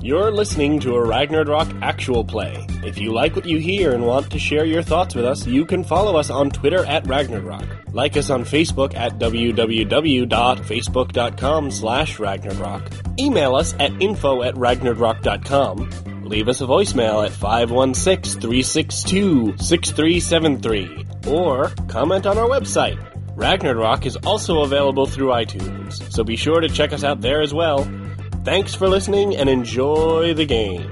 You're listening to a Ragnarok actual play. If you like what you hear and want to share your thoughts with us, you can follow us on Twitter at Ragnarok. Like us on Facebook at www.facebook.com/Ragnarok. Email us at info@ragnarok.com. Leave us a voicemail at 516-362-6373. Or comment on our website. Ragnarok is also available through iTunes, so be sure to check us out there as well. Thanks for listening and enjoy the game.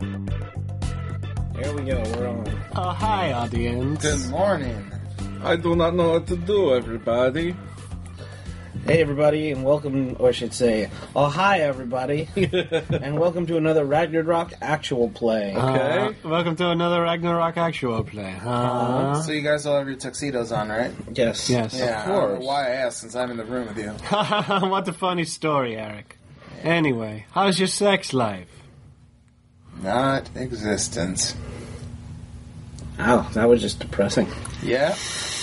Here we go, we're on. Hi, audience. Good morning. I do not know what to do, everybody. Hey everybody, and welcome, or I should say, hi everybody, and welcome to another Ragnarok actual play. Okay. Welcome to another Ragnarok actual play. So you guys all have your tuxedos on, right? Yes. Yes. Yeah, Of I don't course. know why I asked since I'm in the room with you. What a funny story, Eric. Anyway, how's your sex life? Not existent. Wow, that was just depressing. Yeah?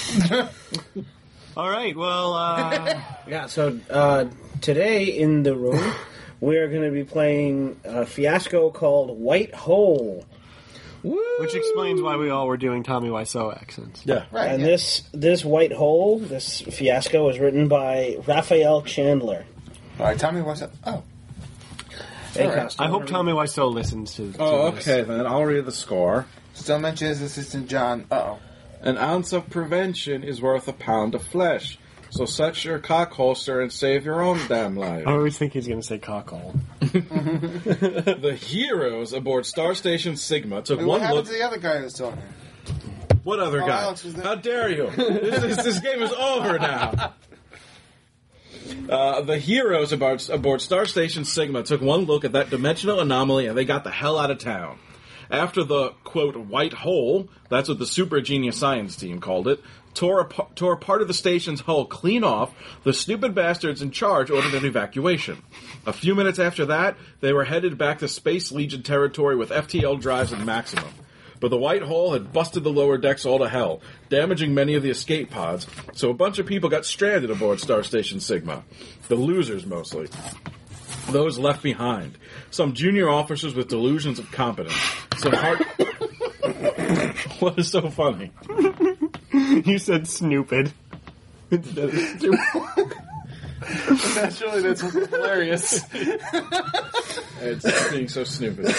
All right, well, Yeah, so today in the room, we're going to be playing a fiasco called White Hole. which explains why we all were doing Tommy Wiseau accents. Yeah. Right. And yeah. this White Hole, this fiasco, was written by Raphael Chandler. All right, tell me what's up. Oh. Hey, All right. Costa, I hope whatever Tommy Wiseau listens to Oh, this. okay, then I'll read the score. Still mentions his assistant John. Uh-oh. An ounce of prevention is worth a pound of flesh. So set your cock holster and save your own damn life. I always think he's going to say cockhole. The heroes aboard Star Station Sigma took What one happened look. to the other guy who's talking? What other Oh, guy? Alex was there. How dare you? This game is over now. The heroes aboard Star Station Sigma took one look at that dimensional anomaly and they got the hell out of town. After the, quote, white hole, that's what the super genius science team called it, tore part of the station's hull clean off, the stupid bastards in charge ordered an evacuation. A few minutes after that, they were headed back to Space Legion territory with FTL drives at maximum. But the white hole had busted the lower decks all to hell, damaging many of the escape pods, so a bunch of people got stranded aboard Star Station Sigma. The losers, mostly. Those left behind. Some junior officers with delusions of competence. Some hard... What is so funny? You said snoopid. Instead of stupid. Naturally, that's hilarious. It's being so stupid.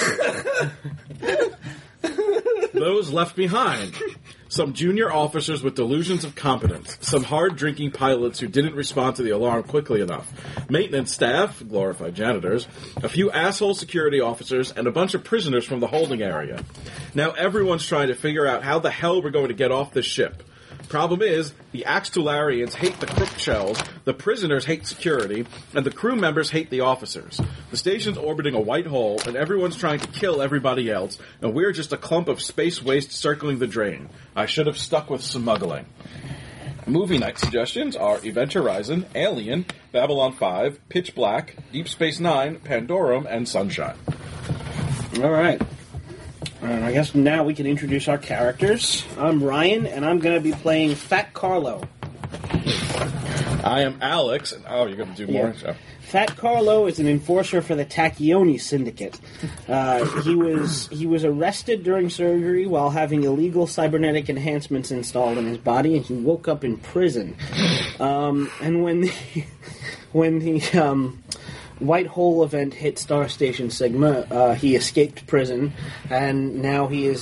Those left behind. Some junior officers with delusions of competence. Some hard-drinking pilots who didn't respond to the alarm quickly enough. Maintenance staff, glorified janitors, a few asshole security officers, and a bunch of prisoners from the holding area. Now everyone's trying to figure out how the hell we're going to get off this ship. Problem is, the Axtularians hate the crook shells, the prisoners hate security, and the crew members hate the officers. The station's orbiting a white hole, and everyone's trying to kill everybody else, and we're just a clump of space waste circling the drain. I should have stuck with smuggling. Movie night suggestions are Event Horizon, Alien, Babylon 5, Pitch Black, Deep Space Nine, Pandorum, and Sunshine. All right. I guess now we can introduce our characters. I'm Ryan, and I'm going to be playing Fat Carlo. I am Alex, and you're going to do more? Yeah. Fat Carlo is an enforcer for the Tacchioni Syndicate. He was arrested during surgery while having illegal cybernetic enhancements installed in his body, and he woke up in prison. And when the White Hole event hit Star Station Sigma, he escaped prison, and now he is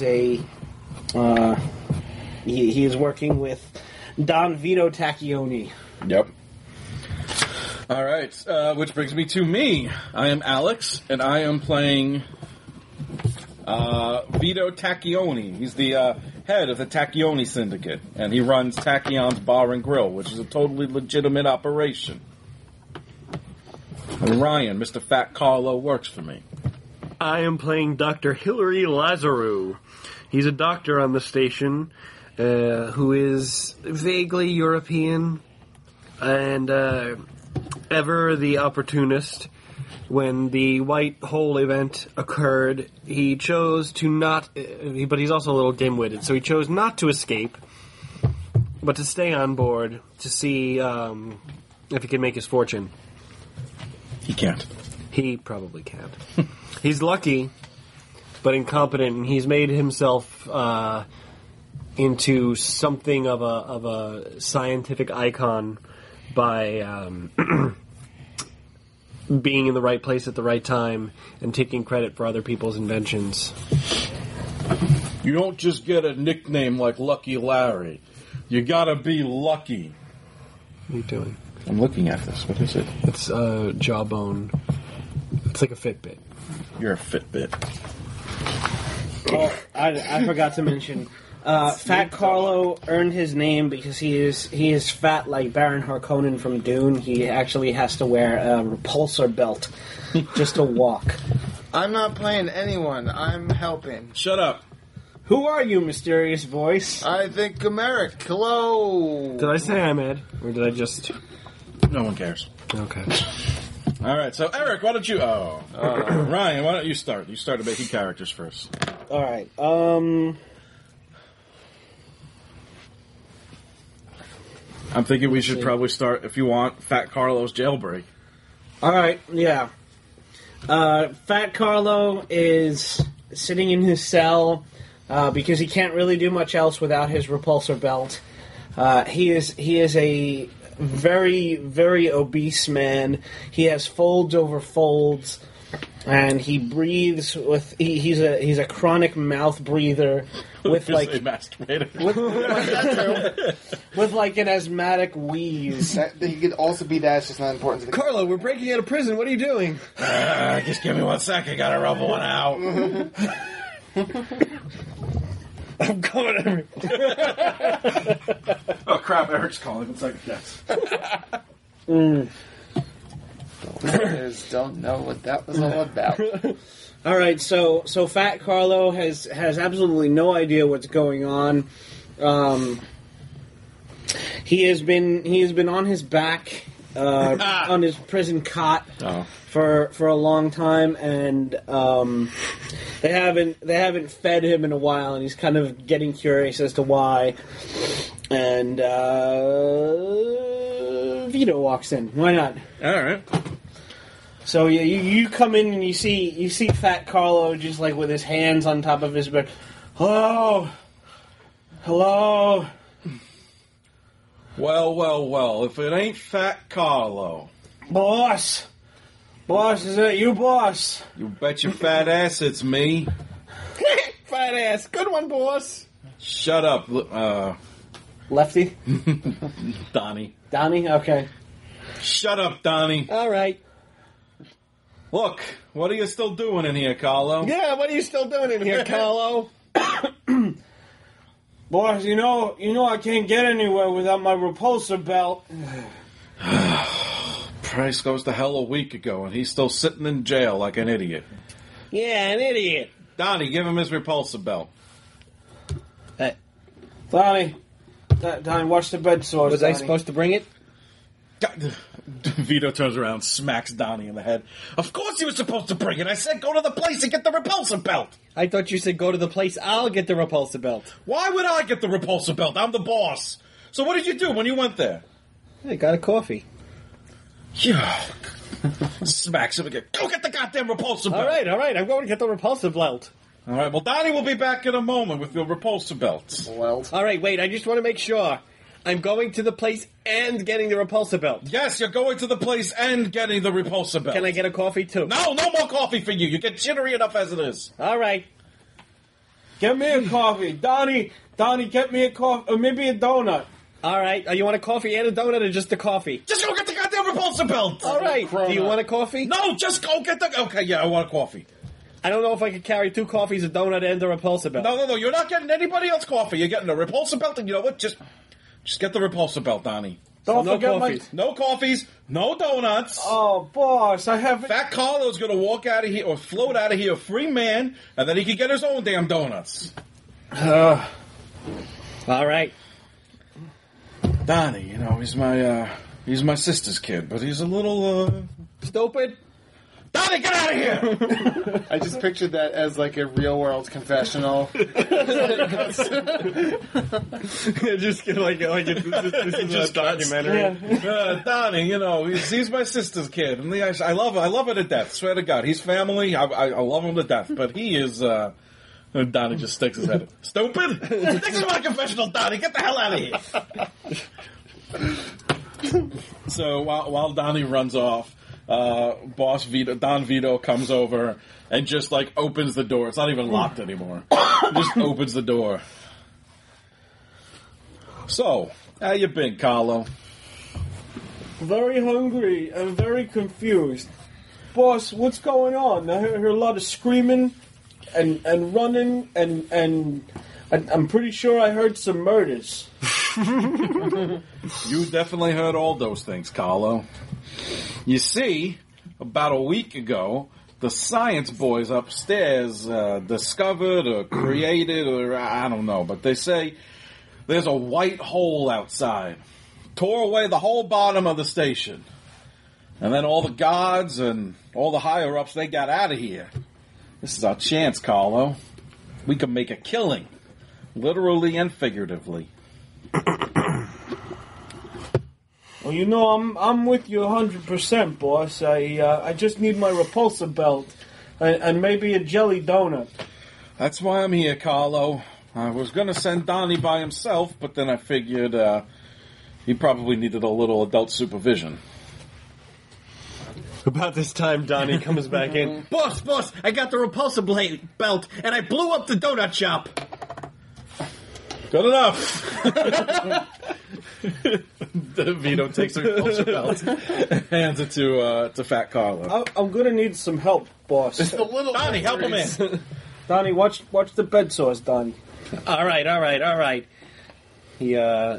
he is working with Don Vito Tacchioni. Yep. All right, which brings me to me. I am Alex, and I am playing Vito Tacchioni. He's the head of the Tacchioni Syndicate, and he runs Tacchion's Bar and Grill, which is a totally legitimate operation. And Ryan, Mr. Fat Carlo, works for me. I am playing Dr. Hilary Lazarou. He's a doctor on the station who is vaguely European and ever the opportunist. When the White Hole event occurred, he chose to not... but he's also a little dim-witted, so he chose not to escape, but to stay on board to see if he could make his fortune. He can't. He probably can't. He's lucky, but incompetent, and he's made himself into something of a scientific icon by being in the right place at the right time and taking credit for other people's inventions. You don't just get a nickname like Lucky Larry. You gotta be lucky. What are you doing? I'm looking at this. What is it? It's Jawbone. It's like a Fitbit. You're a Fitbit. Oh, I forgot to mention. Fat Carlo earned his name because he is fat like Baron Harkonnen from Dune. He actually has to wear a repulsor belt just to walk. I'm not playing anyone. I'm helping. Shut up. Who are you, mysterious voice? I think Americ. Hello. Did I say I'm Ed? Or did I just... No one cares. Okay. All right, so Eric, why don't you... Ryan, why don't you start? You started making characters first. All right. I'm thinking we should probably start, if you want, Fat Carlo's jailbreak. All right. Yeah. Fat Carlo is sitting in his cell because he can't really do much else without his repulsor belt. He is a very, very obese man. He has folds over folds, and he breathes with. He's a chronic mouth breather with like a masturbator. with like an asthmatic wheeze. He could also be that. It's just not important to the Carlo, we're breaking out of prison. What are you doing? Just give me 1 sec. I gotta rub one out. I'm coming. Oh crap! Eric's calling. 1 second. Yes. Listeners don't know what that was all about. All right, so Fat Carlo has absolutely no idea what's going on. He has been on his back on his prison cot for a long time, and they haven't fed him in a while, and he's kind of getting curious as to why. And Vito walks in. Why not? All right. So you come in and you see Fat Carlo just like with his hands on top of his bed. Hello. Well. If it ain't Fat Carlo, Boss, is that you, boss? you bet your fat ass it's me. Fat ass. Good one, boss. Shut up, Lefty? Donnie. Donnie? Okay. Shut up, Donnie. All right. Look, what are you still doing in here, Carlo? Yeah, what are you still doing in here, Carlo? Boss, you know I can't get anywhere without my repulsor belt. Price goes to hell a week ago, and he's still sitting in jail like an idiot. Yeah, an idiot. Donnie, give him his repulsor belt. Donnie, watch the bed sores. Was I supposed to bring it? Vito turns around, smacks Donnie in the head. Of course he was supposed to bring it. I said go to the place and get the repulsor belt. I thought you said go to the place. I'll get the repulsor belt. Why would I get the repulsor belt? I'm the boss. So what did you do when you went there? I got a coffee. Yeah. Smacks him again. Go get the goddamn repulsor belt. All right. I'm going to get the repulsor belt. All right, well, Donnie will be back in a moment with your repulsor belts. Well, All right, wait. I just want to make sure. I'm going to the place and getting the repulsor belt. Yes, you're going to the place and getting the repulsor belt. Can I get a coffee, too? No more coffee for you. You get jittery enough as it is. All right. Get me a coffee. Donnie, get me a coffee, or maybe a donut. All right. You want a coffee and a donut or just a coffee? Just go get the goddamn repulsor belt. All right. Do you want a coffee? No, just go get the... Okay, yeah, I want a coffee. I don't know if I could carry 2 coffees, a donut, and a repulsor belt. No, you're not getting anybody else coffee. You're getting a repulsor belt, and you know what? Just get the repulsor belt, Donnie. Don't no forget coffees. No coffees, no donuts. Oh, boss, I haven't... Fat Carlo's going to walk out of here or float out of here a free man, and then he can get his own damn donuts. All right. Donnie, he's my sister's kid, but he's a little, Stupid? Donnie, get out of here! I just pictured that as like a real world confessional. Just like this is Just a documentary. Donnie, he's my sister's kid, and I love her to death. Swear to God, he's family. I love him to death, but he is. Donnie just sticks his head in. Stupid! This is my confessional, Donnie. Get the hell out of here! So while Donnie runs off, Boss Vito, Don Vito, comes over and just like opens the door. It's not even locked anymore. Just opens the door. So, how you been, Carlo? Very hungry and very confused. Boss, what's going on? I hear a lot of screaming and running and I'm pretty sure I heard some murders. You definitely heard all those things, Carlo. You see, about a week ago, the science boys upstairs discovered or created, or I don't know, but they say there's a white hole outside. Tore away the whole bottom of the station. And then all the guards and all the higher-ups, they got out of here. This is our chance, Carlo. We can make a killing. Literally and figuratively. Well, I'm with you 100%, boss. I just need my repulsor belt and maybe a jelly donut. That's why I'm here, Carlo. I was going to send Donnie by himself, but then I figured he probably needed a little adult supervision. About this time, Donnie comes back in. Boss, I got the repulsor belt, and I blew up the donut shop. Good enough. Vito takes the repulsor belt and hands it to Fat Carlo. I'm gonna need some help, boss. The little Donnie, help him in. Donnie, watch the bed sores, Donnie. All right. He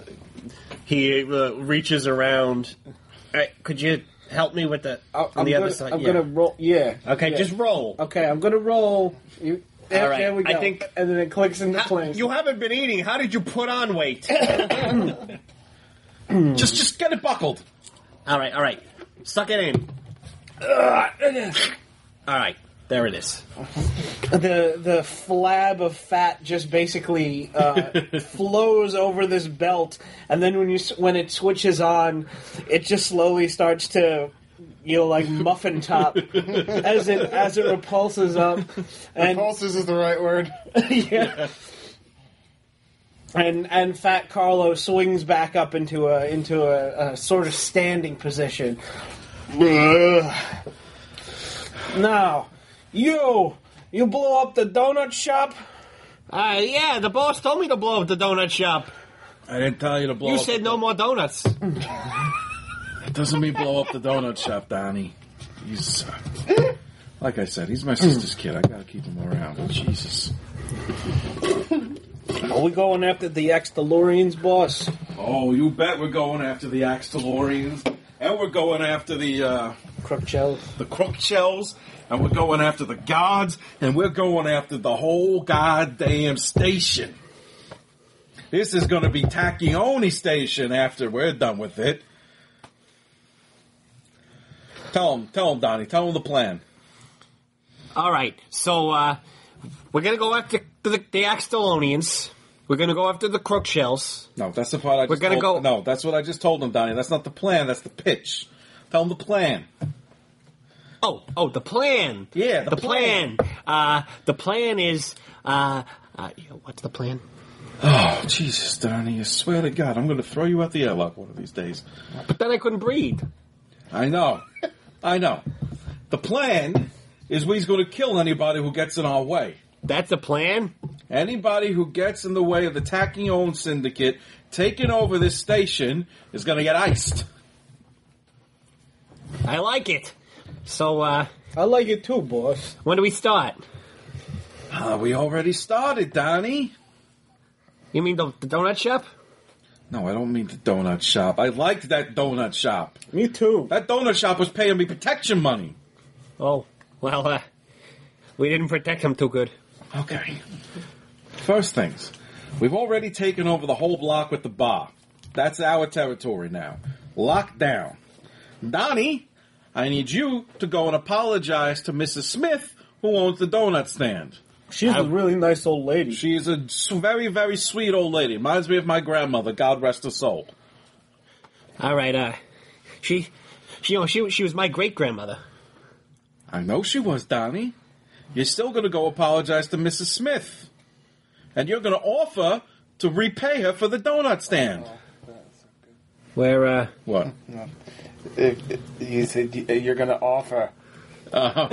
reaches around. All right, could you help me with the on the other side? I'm gonna roll. Yeah. Okay, yeah. just roll. Okay, I'm gonna roll. There, All right, there we go. I think, and then it clicks into place. You haven't been eating. How did you put on weight? Just get it buckled. All right. Suck it in. All right, there it is. The flab of fat just basically flows over this belt, and then when it switches on, it just slowly starts to, like muffin top as it repulses up. And repulses is the right word. yeah. And Fat Carlo swings back up into a sort of standing position. Now, you blow up the donut shop? Yeah, the boss told me to blow up the donut shop. I didn't tell you to blow You up said no more donuts. It doesn't mean blow up the donut shop, Donnie. He's, like I said, he's my sister's kid. I gotta keep him around. Jesus. Are we going after the ex-DeLoreans, boss? Oh, you bet we're going after the Axe-DeLoreans. And we're going after the Crookshells. Crookshells. And we're going after the guards. And we're going after the whole goddamn station. This is going to be Tacchione Station after we're done with it. Tell him, Donnie. Tell him the plan. All right, so we're going to go after the Axe-DeLoreans. We're going to go after the Crookshells. No, that's the part I just We're gonna told. go- No, that's what I just told him, Donnie. That's not the plan. That's the pitch. Tell him the plan. Oh, the plan. Yeah, the plan. The plan is, what's the plan? Oh, Jesus, Donnie, I swear to God, I'm going to throw you out the airlock one of these days. But then I couldn't breathe. I know. The plan is we're going to kill anybody who gets in our way. That's the plan? Anybody who gets in the way of the Tacchione Syndicate taking over this station is going to get iced. I like it. So, I like it too, boss. when do we start? We already started, Donnie. You mean the donut shop? No, I don't mean the donut shop. I liked that donut shop. Me too. That donut shop was paying me protection money. Oh, well, we didn't protect him too good. Okay. First things. We've already taken over the whole block with the bar. That's our territory now. Locked down. Donnie, I need you to go and apologize to Mrs. Smith, who owns the donut stand. She's a really nice old lady. She's a very, very sweet old lady. Reminds me of my grandmother, God rest her soul. All right, she was my great-grandmother. I know she was, Donnie. You're still going to go apologize to Mrs. Smith. And you're going to offer to repay her for the donut stand. Where, What? You said you're going to offer. No,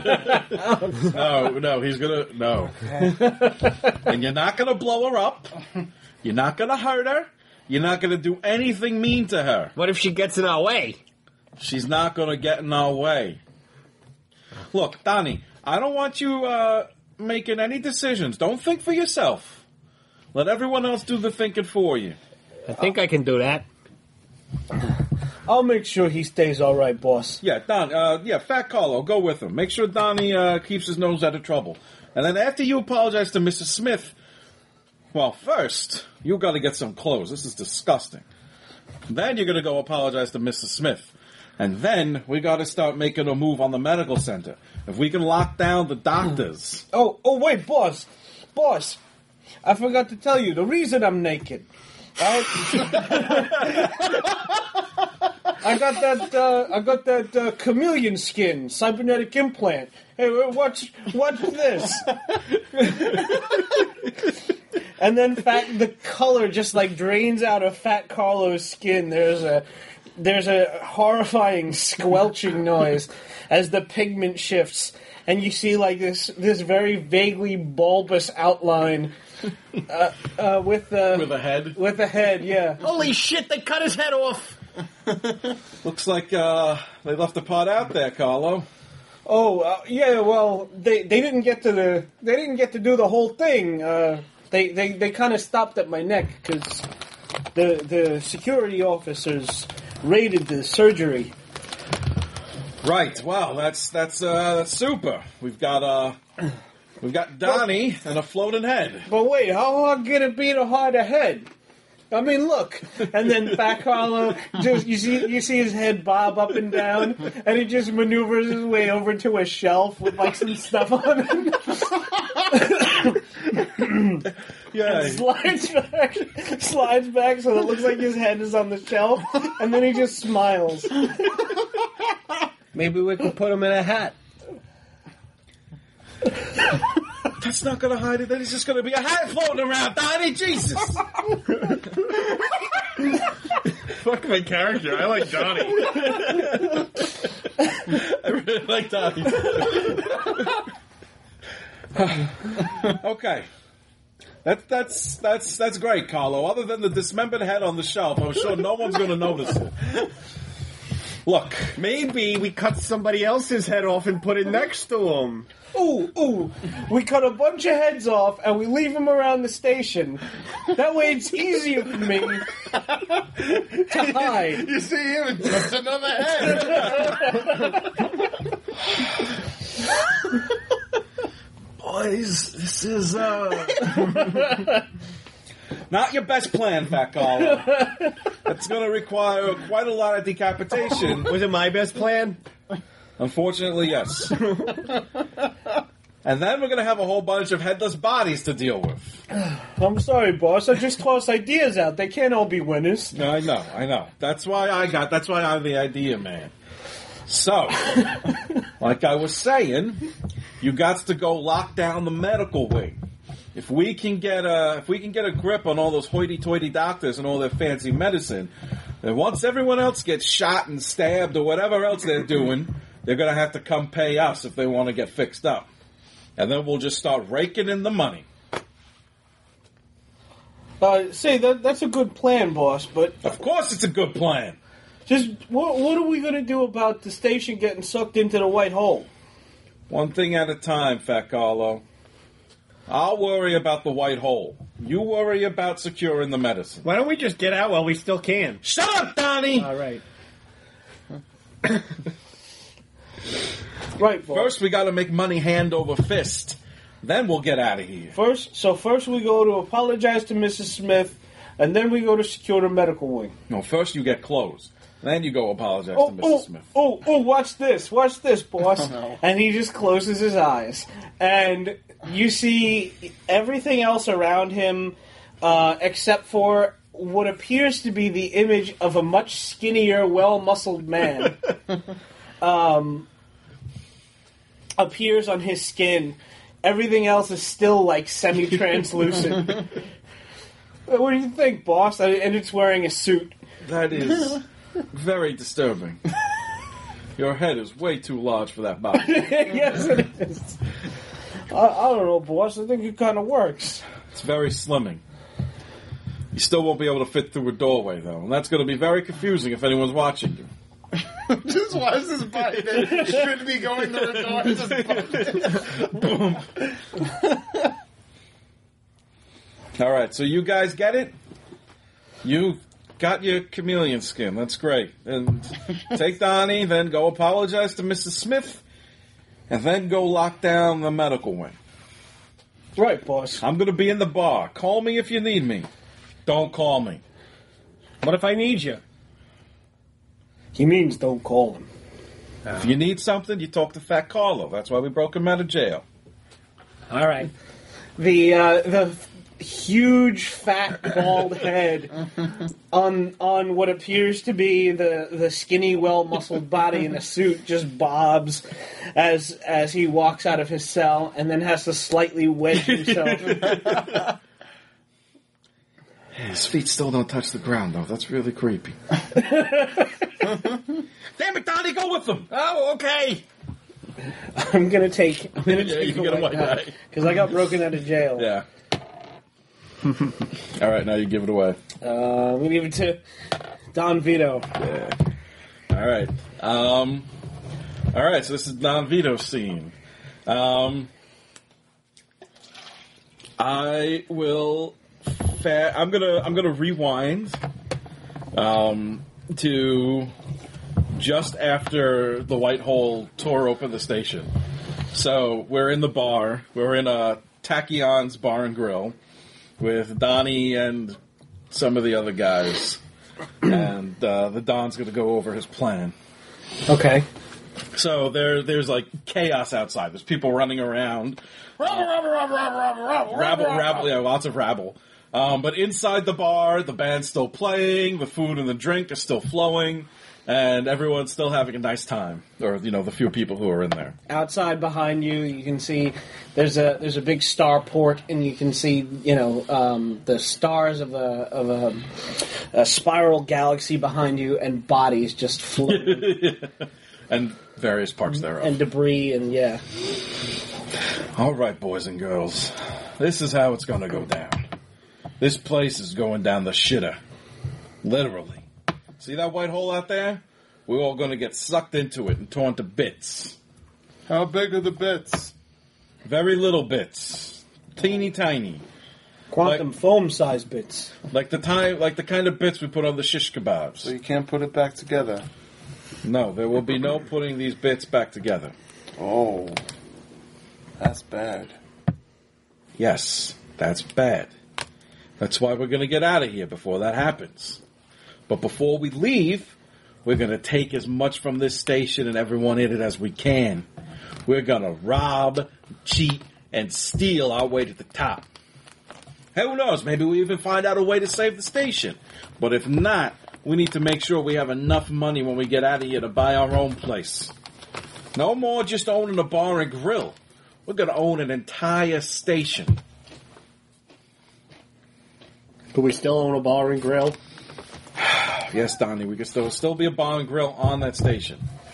he's going to... No. And you're not going to blow her up. You're not going to hurt her. You're not going to do anything mean to her. what if she gets in our way? She's not going to get in our way. Look, Donnie, I don't want you making any decisions. Don't think for yourself. Let everyone else do the thinking for you. I think I can do that. I'll make sure he stays all right, boss. Yeah, Fat Carlo, go with him. Make sure Donnie keeps his nose out of trouble. And then after you apologize to Mrs. Smith, well, first, you got to get some clothes. This is disgusting. Then you're going to go apologize to Mrs. Smith. And then we got to start making a move on the medical center. If we can lock down the doctors. Oh, wait, boss. Boss, I forgot to tell you, the reason I'm naked. I got that chameleon skin, cybernetic implant. Hey, watch this. And then the color just like drains out of Fat Carlo's skin. There's a horrifying squelching noise as the pigment shifts, and you see like this very vaguely bulbous outline with With a head. With a head, yeah. Holy shit, they cut his head off! Looks like they left a part out there, Carlo. Oh, yeah. Well, they didn't get to do the whole thing. They kind of stopped at my neck because the security officers raided the surgery. Right. Wow, that's super. We've got Donnie and a floating head. But wait, how hard can it be to hide a head? I mean, look. And then Fat Carlo, just you see his head bob up and down, and he just maneuvers his way over to a shelf with like some stuff on it. Yeah. Slides back so it looks like his head is on the shelf, and then he just smiles. Maybe we could put him in a hat. That's not going to hide it. Then it's just going to be a hat floating around, Donnie. Jesus. Fuck my character. I like Johnny. I really like Donnie. Okay. That's great, Carlo. Other than the dismembered head on the shelf, I'm sure no one's going to notice it. Look. Maybe we cut somebody else's head off and put it next to him. Ooh, we cut a bunch of heads off and we leave them around the station. That way it's easier for me to hide. You see him and just another head. Boys, this is, Not your best plan, Fat Carlo. It's going to require quite a lot of decapitation. Was it my best plan? Unfortunately, yes. And then we're going to have a whole bunch of headless bodies to deal with. I'm sorry, boss. I just toss ideas out. They can't all be winners. No, I know. That's why I'm the idea man. So, like I was saying, you got to go lock down the medical wing. If we can get a grip on all those hoity-toity doctors and all their fancy medicine, then once everyone else gets shot and stabbed or whatever else they're doing, they're going to have to come pay us if they want to get fixed up. And then we'll just start raking in the money. That's a good plan, boss, but Of course it's a good plan. just what are we going to do about the station getting sucked into the white hole? One thing at a time, Fat Carlo. I'll worry about the white hole. You worry about securing the medicine. Why don't we just get out while we still can? Shut up, Donnie! All right. Right, boss. First, we got to make money hand over fist. Then we'll get out of here. First we go to apologize to Mrs. Smith, and then we go to secure the medical wing. No, first you get clothes. Then you go apologize to Mrs. Smith. Watch this, boss. Oh, no. And he just closes his eyes. And you see everything else around him, except for what appears to be the image of a much skinnier, well-muscled man, appears on his skin. Everything else is still, like, semi-translucent. What do you think, boss? And it's wearing a suit. That is very disturbing. Your head is way too large for that body. Yes, it is. I don't know, boss. I think it kind of works. It's very slimming. You still won't be able to fit through a doorway, though, and that's going to be very confusing if anyone's watching you. Just watch this bite. It should be going through the door. Just Boom. All right, so you guys get it? You got your chameleon skin. That's great. And take Donnie, then go apologize to Mrs. Smith, and then go lock down the medical wing. Right, boss. I'm going to be in the bar. Call me if you need me. Don't call me. What if I need you? He means don't call him. If you need something, you talk to Fat Carlo. That's why we broke him out of jail. All right. The huge, fat, bald head on what appears to be the skinny, well-muscled body in a suit just bobs as he walks out of his cell and then has to slightly wedge himself. His feet still don't touch the ground, though. That's really creepy. Damn it, Donnie, go with them! Oh, okay. I'm gonna take you get a white die. because I got broken out of jail. Yeah. All right, now you give it away. I'm gonna give it to Don Vito. Yeah. All right. All right. So this is Don Vito's scene. I will. I'm gonna rewind. To just after the White Hole tore open the station. So we're in the bar. We're in Tachyon's Bar and Grill with Donnie and some of the other guys. And the Don's going to go over his plan. Okay. So there's like chaos outside. There's people running around. Rabble, yeah, lots of rabble. But inside the bar, the band's still playing, the food and the drink is still flowing, and everyone's still having a nice time. Or, the few people who are in there. Outside behind you, you can see there's a big starport, and you can see the stars of a spiral galaxy behind you, and bodies just floating. And various parts thereof. And debris, and yeah. All right, boys and girls. This is how it's going to go down. This place is going down the shitter. Literally. See that white hole out there? We're all going to get sucked into it and torn to bits. How big are the bits? Very little bits. Teeny tiny. Quantum foam size bits. Like the kind of bits we put on the shish kebabs. So you can't put it back together. No, there will be no putting these bits back together. Oh. That's bad. Yes, that's bad. That's why we're going to get out of here before that happens. But before we leave, we're going to take as much from this station and everyone in it as we can. We're going to rob, cheat, and steal our way to the top. Who knows? Maybe we even find out a way to save the station. But if not, we need to make sure we have enough money when we get out of here to buy our own place. No more just owning a bar and grill. We're going to own an entire station. Do we still own a bar and grill? Yes, Donnie, we can still be a bar and grill on that station.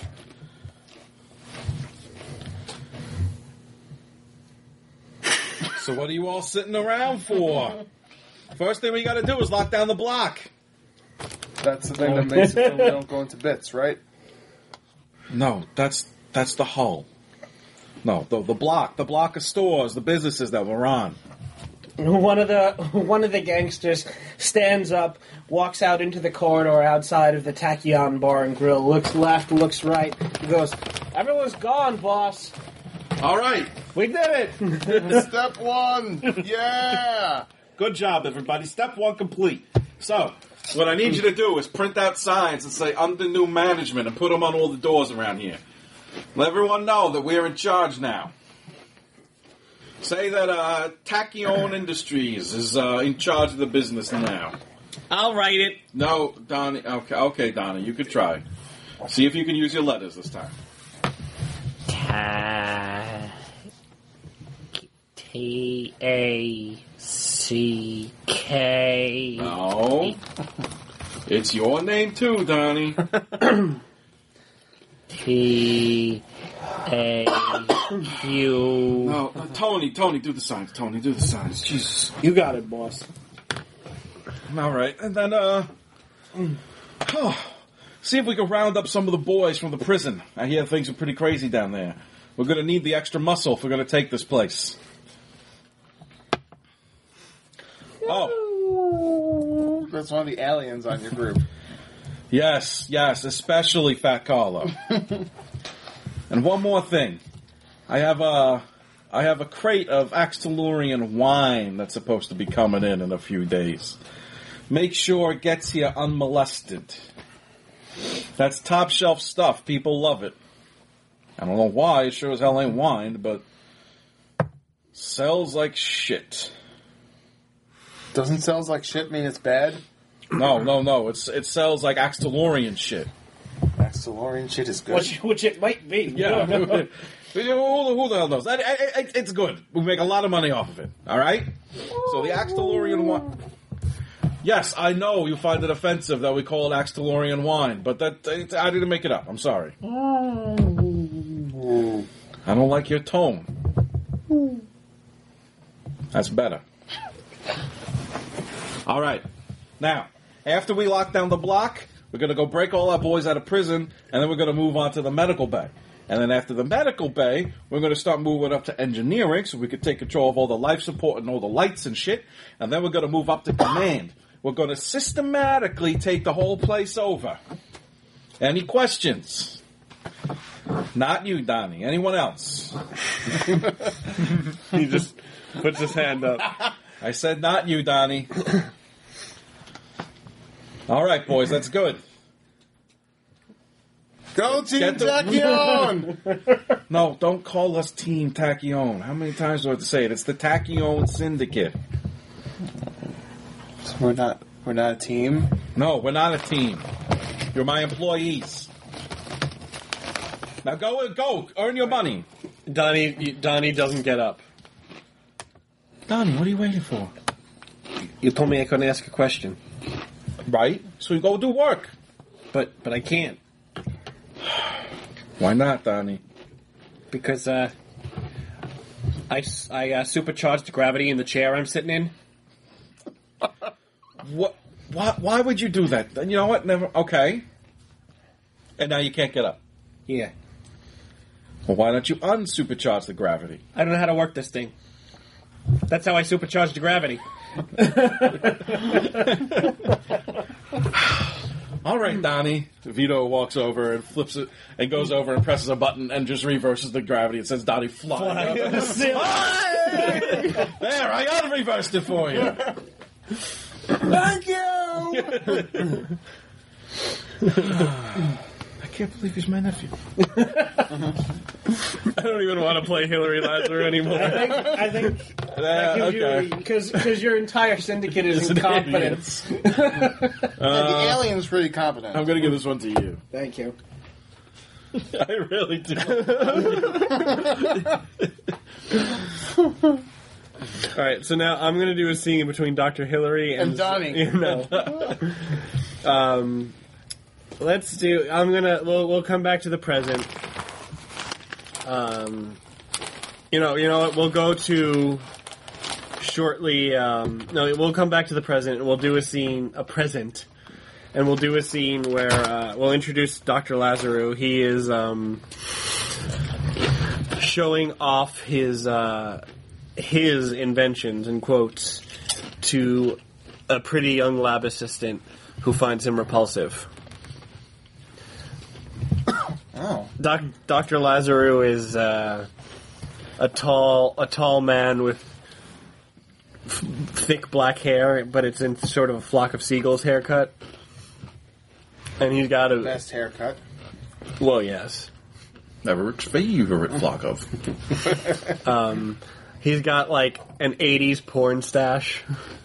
So what are you all sitting around for? First thing we got to do is lock down the block. That's the thing that makes it so we don't go into bits, right? No, that's the hull. No, the block of stores, the businesses that we're on. One of the gangsters stands up, walks out into the corridor outside of the Tachyon Bar and Grill, looks left, looks right, and goes, "Everyone's gone, boss. All right. We did it." Step one! Yeah! Good job, everybody. Step one complete. So, What I need you to do is print out signs and say under new management and put them on all the doors around here. Let everyone know that we're in charge now. Say that Tachyon Industries is in charge of the business now. I'll write it. No, Donnie. Okay, Donnie, you could try. See if you can use your letters this time. T-A-C-K. No. It's your name too, Donnie. T-A-Q. No, Tony, do the signs. Tony, do the signs. Jesus. You got it, boss. All right, and then, see if we can round up some of the boys from the prison. I hear things are pretty crazy down there. We're going to need the extra muscle if we're going to take this place. Oh. That's one of the aliens on your group. Yes, especially Fat Carlo. And one more thing. I have a crate of Axtellurian wine that's supposed to be coming in a few days. Make sure it gets here unmolested. That's top shelf stuff. People love it. I don't know why. It sure as hell ain't wine, but sells like shit. Doesn't sells like shit mean it's bad? No. It sells like Axtellurian shit. Axtellurian shit is good. Which it might be. Yeah. Who the hell knows? It's good. We make a lot of money off of it. All right? So the Axtellurian wine... Yes, I know you find it offensive that we call it Axtellurian wine, but I didn't make it up. I'm sorry. I don't like your tone. That's better. All right. Now, after we lock down the block, we're going to go break all our boys out of prison, and then we're going to move on to the medical bay. And then after the medical bay, we're going to start moving up to engineering so we can take control of all the life support and all the lights and shit. And then we're going to move up to command. We're going to systematically take the whole place over. Any questions? Not you, Donnie. Anyone else? He just puts his hand up. I said not you, Donnie. All right, boys, that's good. Go Team Get the- Tachyon! No, don't call us Team Tachyon. How many times do I have to say it? It's the Tachyon Syndicate. So we're not a team? No, we're not a team. You're my employees. Now go, earn your money. Donnie doesn't get up. Donnie, what are you waiting for? You told me I couldn't ask a question. Right? So you go do work. But I can't. Why not, Donnie? Because, I supercharged the gravity in the chair I'm sitting in. What? Why would you do that? You know what? Never. Okay. And now you can't get up. Yeah. Well, why don't you unsupercharge the gravity? I don't know how to work this thing. That's how I supercharged the gravity. All right, Donnie. Vito walks over and flips it and goes over and presses a button and just reverses the gravity. It says Donnie fly. There, I unreversed it for you. Thank you! I can't believe he's my nephew. I don't even want to play Hillary Lazar anymore. I think that gives Okay. you because your entire syndicate is incompetent. The alien's pretty competent. I'm going to give this one to you. Thank you. I really do. All right, so now I'm going to do a scene between Dr. Hillary And Donnie. You know. Let's do. We'll come back to the present. You know what? We'll go to shortly. No, we'll come back to the present, and we'll do a scene, and we'll do a scene where we'll introduce Dr. Lazaru. He is showing off his inventions in quotes to a pretty young lab assistant who finds him repulsive. Oh. Dr. Lazaru is a tall man with thick black hair, but it's in sort of a flock of seagulls haircut. And he's got a... Best haircut. Well, yes. Everett's favorite flock of. He's got, like, an 80s porn stash.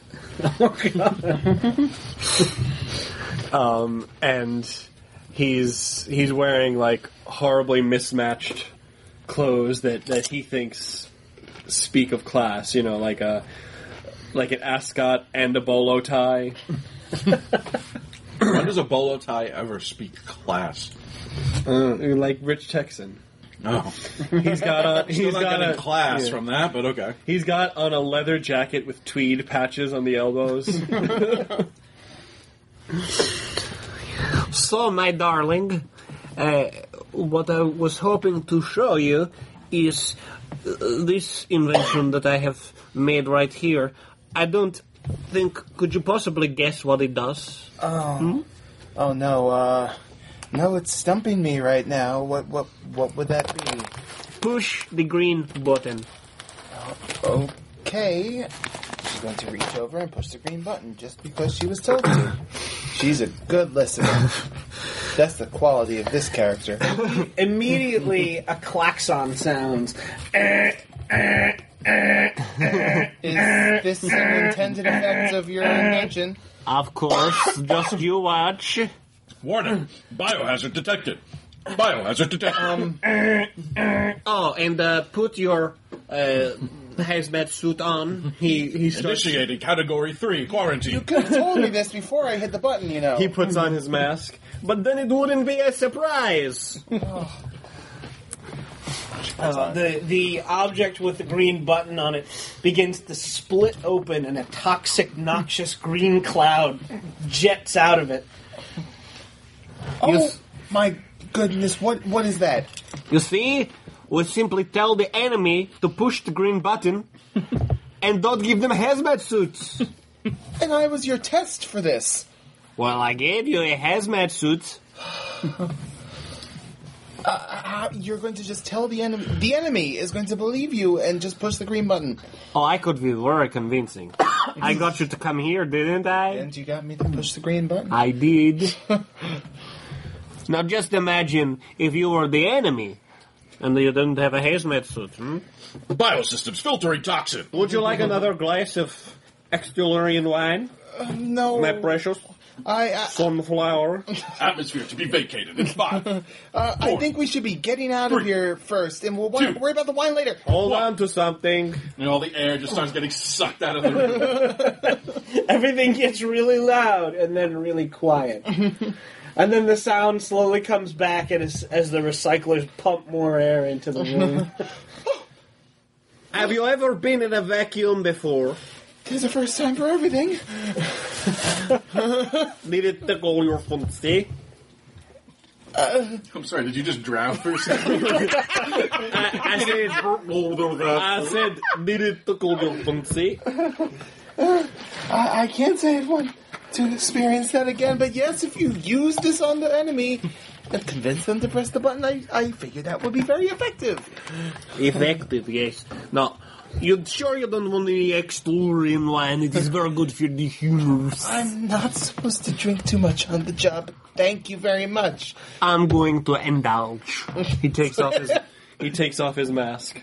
And he's wearing, like, horribly mismatched clothes that he thinks speak of class. You know, like an ascot and a bolo tie. When does a bolo tie ever speak class? Like Rich Texan. Oh. He's got a class from that, but okay. He's got on a leather jacket with tweed patches on the elbows. So, my darling, what I was hoping to show you is this invention that I have made right here. I don't think... Could you possibly guess what it does? Oh no, no, it's stumping me right now. What would that be? Push the green button. Okay. She's going to reach over and push the green button just because she was told to. She's a good listener. That's the quality of this character. Immediately, a klaxon sounds. Is this some intended effects of your invention? Of course, just you watch. Warning! Biohazard detected. Biohazard detected. Oh, and put your hazmat suit on. He starts. Initiating Category 3 quarantine. You could have told me this before I hit the button, you know. He puts on his mask, but then it wouldn't be a surprise. The object with the green button on it begins to split open, and a toxic, noxious green cloud jets out of it. Oh, my goodness, what is that? You see, we simply tell the enemy to push the green button, and don't give them hazmat suits. And I was your test for this. Well, I gave you a hazmat suit. You're going to just tell the enemy. The enemy is going to believe you and just push the green button. Oh, I could be very convincing. I got you to come here, didn't I? And you got me to push the green button. I did. Now just imagine if you were the enemy and you didn't have a hazmat suit. Biosystems filtering toxin. Would you like another glass of Extularian wine, No. my precious? Sunflower. Atmosphere to be vacated in 5. I think we should be getting out of here first, and we'll worry about the wine later. Hold on to something. And all the air just starts getting sucked out of the room. Everything gets really loud and then really quiet. And then the sound slowly comes back as the recyclers pump more air into the room. Have you ever been in a vacuum before? There's a first time for everything. Did it tickle your fancy? I'm sorry, did you just drown for a second? I said, did it tickle your fancy? I can't say I want to experience that again, but yes, if you use this on the enemy and convince them to press the button, I figure that would be very effective. Effective, yes. Now, you sure you don't want any Extularian wine? It is very good for the humors. I'm not supposed to drink too much on the job. Thank you very much. I'm going to indulge. He takes off his mask.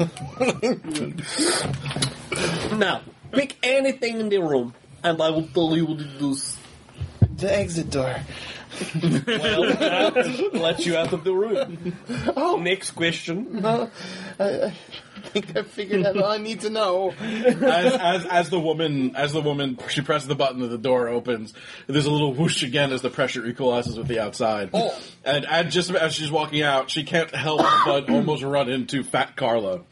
Now, pick anything in the room, and I will tell you what it does. The exit door. Well, that lets you out of the room. Oh. Next question. I think I figured out all I need to know. As the woman, she presses the button and the door opens. There's a little whoosh again as the pressure equalizes with the outside. Oh. And just as she's walking out, she can't help but almost run into Fat Carlo,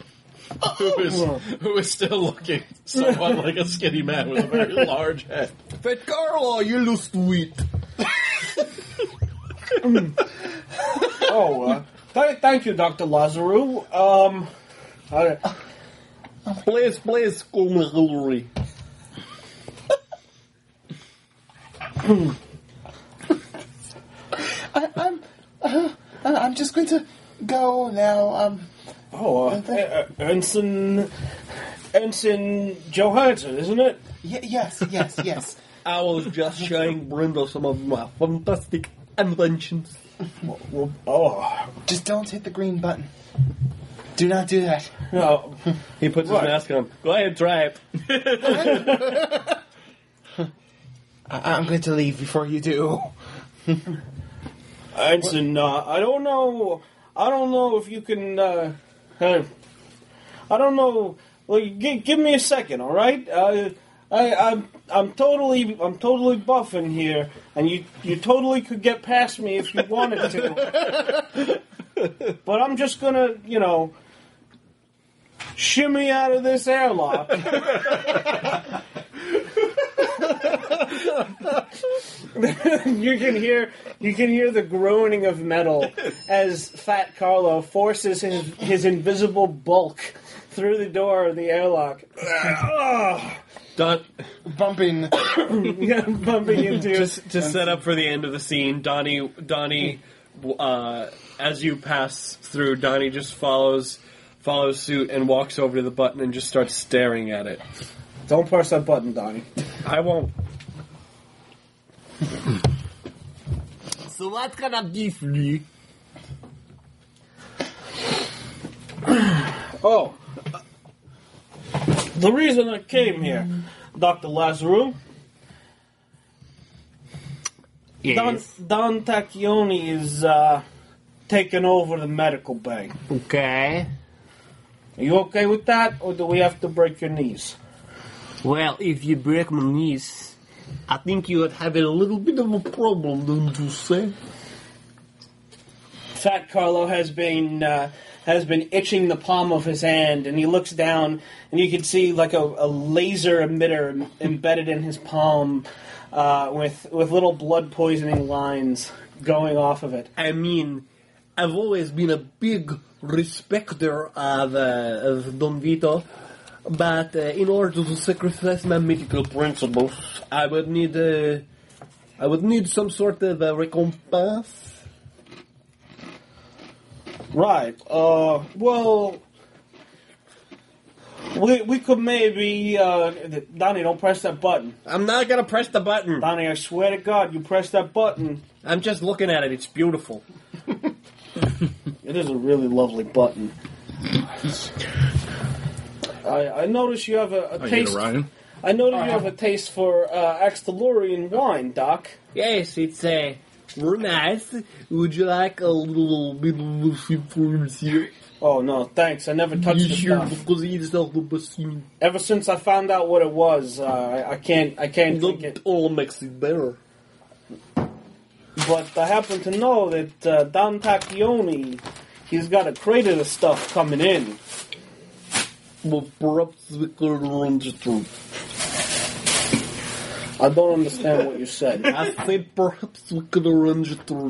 who is still looking somewhat like a skinny man with a very large head. Fat Carlo, you look sweet. Thank you, Dr. Lazaru. Please, call me Hillary. I'm just going to go now. Ensign Johansson, isn't it? Yes. I was just showing Brenda some of my fantastic inventions. Oh, Just don't hit the green button. Do not do that. no. He puts his mask on. Go ahead, try it. I'm going to leave before you do. Einstein, I don't know. I don't know if you can. I don't know. Well, give me a second, all right? I'm totally buffing here, and you totally could get past me if you wanted to. But I'm just gonna, shimmy out of this airlock. You can hear the groaning of metal as Fat Carlo forces his invisible bulk through the door of the airlock. Bumping. Bumping into Just to set up for the end of the scene, Donnie, as you pass through, Donnie just follows suit and walks over to the button and just starts staring at it. Don't press that button, Donnie. I won't. So what can I do for you? Oh. The reason I came here, Dr. Lazarou, Yes. Don Tacchioni is taking over the medical bay. Okay. Are you okay with that, or do we have to break your knees? Well, if you break my knees, I think you would have a little bit of a problem, don't you say? Fat Carlo has been itching the palm of his hand, and he looks down, and you can see like a laser emitter embedded in his palm, with little blood poisoning lines going off of it. I mean, I've always been a big respecter of Don Vito, but in order to sacrifice my medical principles, I would need some sort of a recompense. Right. Well, we could maybe. Donnie, don't press that button. I'm not gonna press the button. Donnie, I swear to God, you press that button. I'm just looking at it. It's beautiful. It is a really lovely button. I notice you have a I taste. get Ryan. I notice you have a taste for Axtellurian wine, Doc. Yes, it's very nice. Would you like a little bit of here? Oh no, thanks. I never touched the stuff. Because it's all the best. Ever since I found out what it was, I can't drink it. All makes it better. But I happen to know that Don Tacchioni, he's got a crate of the stuff coming in. Well, perhaps we could arrange it through. I don't understand what you said. I said perhaps we could arrange it through.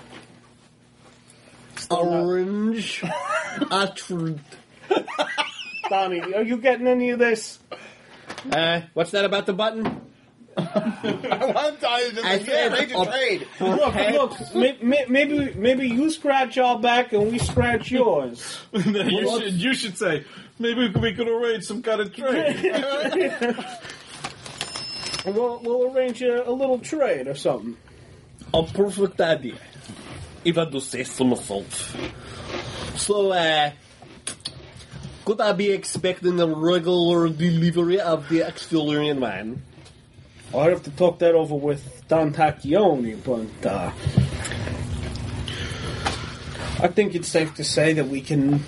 Orange. A truth. Donnie, are you getting any of this? What's that about the button? I want to tell you I just said arrange a trade. Look, maybe you scratch our back and we scratch yours. You should say, maybe we could arrange some kind of trade. We'll arrange a little trade or something. A perfect idea. If I do say so myself. So, could I be expecting a regular delivery of the Axtellurian wine? I'd have to talk that over with Don Tacchioni, but I think it's safe to say that we can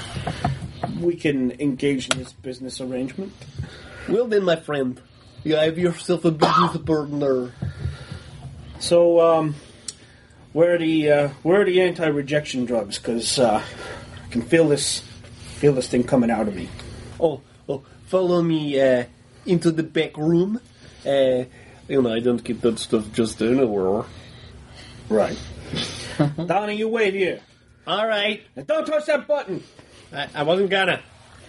engage in this business arrangement. Well then, my friend, you have yourself a business partner. So, where are the anti-rejection drugs? Because I can feel this thing coming out of me. Oh, follow me into the back room. I don't keep that stuff just anywhere. Right. Donnie, you wait here. All right. And don't touch that button. I wasn't gonna.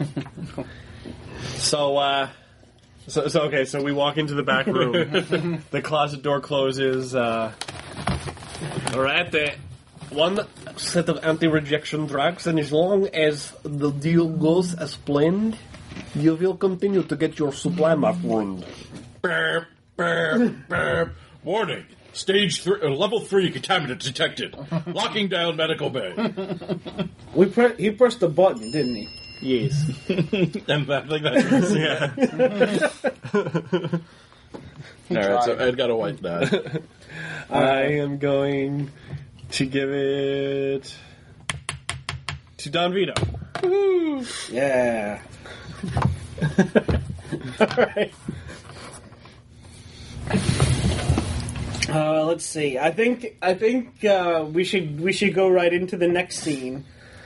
So okay. So we walk into the back room. The closet door closes. All right. The one set of anti-rejection drugs, and as long as the deal goes as planned, you will continue to get your supply, my friend. Burp, burp. Warning. Stage 3, level 3 contaminant detected. Locking down medical bay. He pressed the button, didn't he? Yes. And that, like that. Yeah. All right, so Ed got to wipe that. I am going to give it to Don Vito. Yeah. All right. Let's see. I think we should go right into the next scene.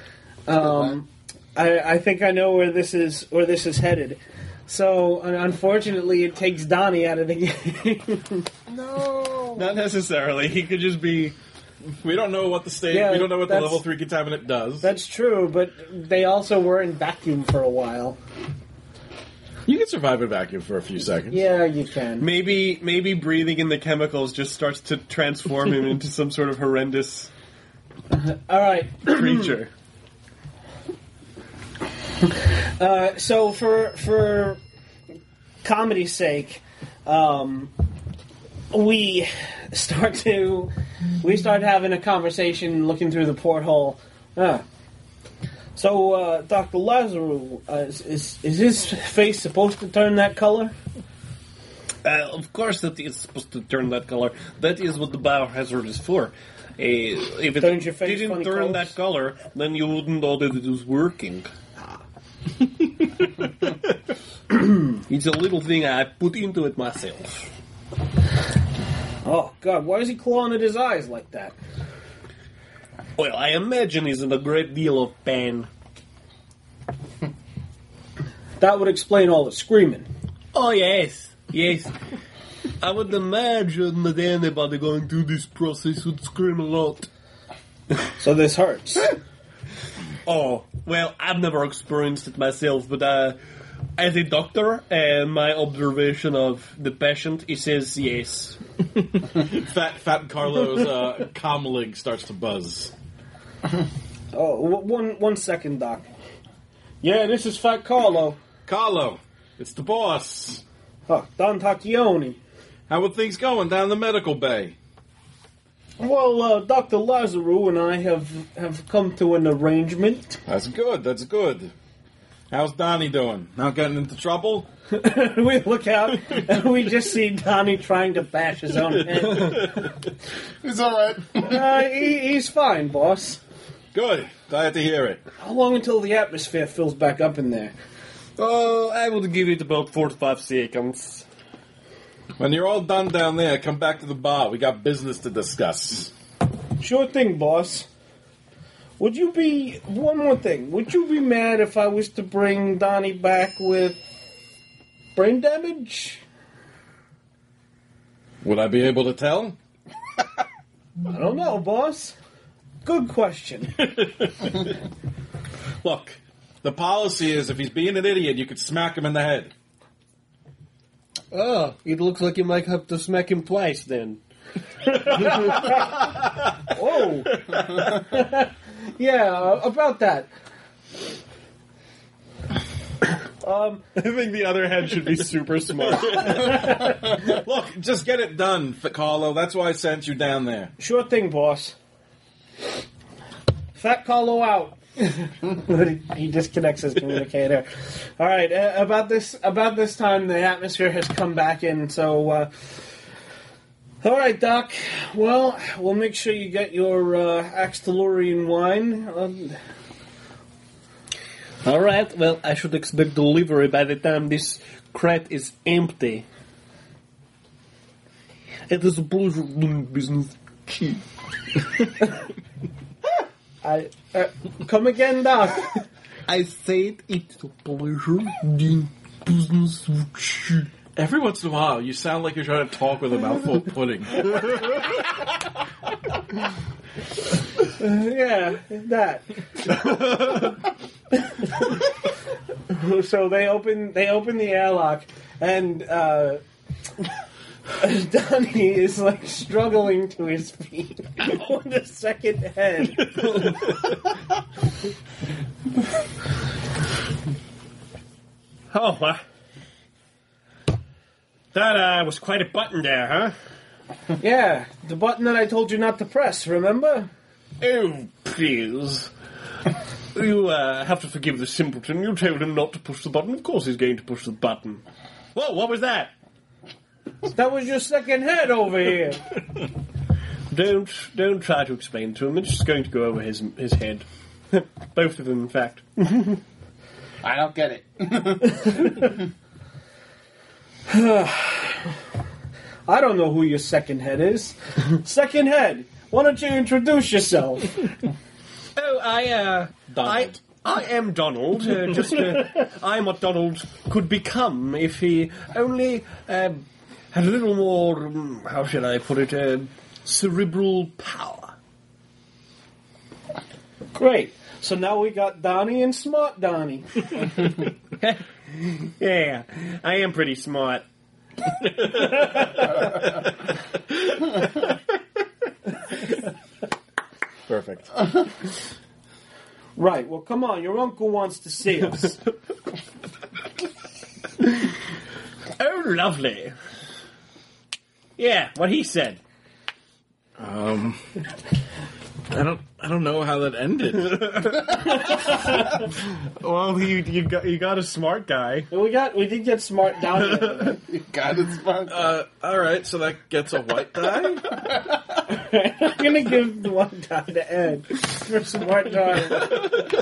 I think I know where this is headed. So unfortunately, it takes Donnie out of the game. No. Not necessarily. He could just be. We don't know what the stage. Yeah, we don't know what the that's- level 3 contaminant does. That's true, but they also were in vacuum for a while. You can survive a vacuum for a few seconds. Yeah, you can. Maybe breathing in the chemicals just starts to transform him into some sort of horrendous All right. creature. So for comedy's sake, we start having a conversation looking through the porthole. So, Dr. Lazarou, is his face supposed to turn that color? Of course that is supposed to turn that color. That is what the biohazard is for. If it Turns your face didn't funny turn colors? that color, then you wouldn't know that it was working. It's a little thing I put into it myself. Oh, God, why is he clawing at his eyes like that? Well, I imagine he's in a great deal of pain. That would explain all the screaming. Oh, yes. I would imagine that anybody going through this process would scream a lot. So this hurts. Oh, well, I've never experienced it myself, but as a doctor, and my observation of the patient, he says yes. Fat Carlo's comlink starts to buzz. Oh, one second, Doc. Yeah, this is Fat Carlo. Carlo, it's the boss. Huh, Don Tacchioni. How are things going down the medical bay? Well, Dr. Lazarou and I have come to an arrangement. That's good. How's Donnie doing? Not getting into trouble? We look out, and we just see Donnie trying to bash his own head. It's all right. He's fine, boss. Good. Glad to hear it. How long until the atmosphere fills back up in there? Oh, I would give it about 4 to 5 seconds. When you're all done down there, come back to the bar. We got business to discuss. Sure thing, boss. One more thing, would you be mad if I was to bring Donnie back with brain damage? Would I be able to tell? I don't know, boss. Good question. Look, the policy is if he's being an idiot, you could smack him in the head. Oh, it looks like you might have to smack him twice then. Oh. Yeah, about that. I think the other head should be super smart. Look, just get it done, Carlo. That's why I sent you down there. Sure thing, boss. Fat Carlo out. He disconnects his communicator. All right, about this time, the atmosphere has come back in. So, all right, Doc. Well, we'll make sure you get your Axtellurian wine. All right, well, I should expect delivery by the time this crate is empty. It is a pleasure doing business. Come again, Doc. I said it's a pleasure doing business with you. Every once in a while, you sound like you're trying to talk with a mouthful of pudding. Yeah, that. So they open the airlock, and Donnie is like struggling to his feet on the second head. Oh, That was quite a button there, huh? Yeah, the button that I told you not to press, remember? Oh, please. You have to forgive the simpleton. You told him not to push the button. Of course he's going to push the button. Whoa, what was that? That was your second head over here. Don't try to explain to him. It's just going to go over his head. Both of them, in fact. I don't get it. I don't know who your second head is. Second head, why don't you introduce yourself? Oh, Donald. I am Donald. I'm what Donald could become if he only had a little more, how should I put it, cerebral power. Great. So now we got Donnie and Smart Donnie. Yeah, I am pretty smart. Perfect. Right, well, come on. Your uncle wants to see us. Oh, lovely. Yeah, what he said. I don't know how that ended. Well, you got a smart guy. We did get Smart Donnie. You got it, smart. All right, so that gets a white die. I'm going to give the one die to Ed for Smart Donnie.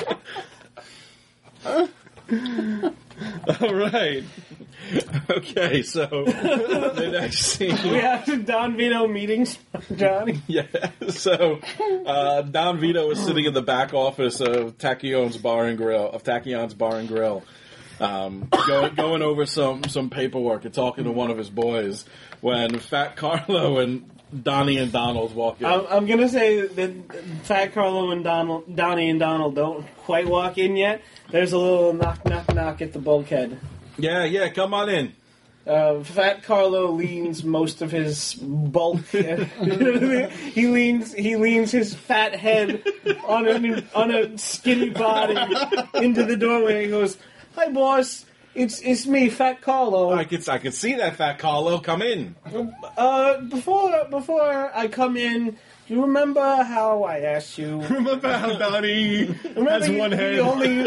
All right. Okay, so the next scene. We have Don Vito meeting Smart Donnie. Yeah, so Don Vito is sitting in the back office of Tachyon's Bar and Grill, going over some paperwork and talking to one of his boys when Fat Carlo and Donnie and Donald walk in. I'm going to say that Fat Carlo and Donnie and Donald don't quite walk in yet. There's a little knock, knock, knock at the bulkhead. Yeah, come on in. Fat Carlo leans most of his bulk. he leans his fat head on a skinny body into the doorway and goes, "Hi, boss. It's me, Fat Carlo. I could see that, Fat Carlo. Come in. Before I come in, do you remember how I asked you? Remember how Donnie has one head?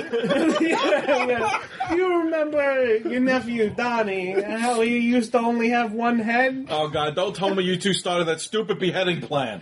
Yeah. Do you remember your nephew Donnie? How he used to only have one head? Oh God! Don't tell me you two started that stupid beheading plan.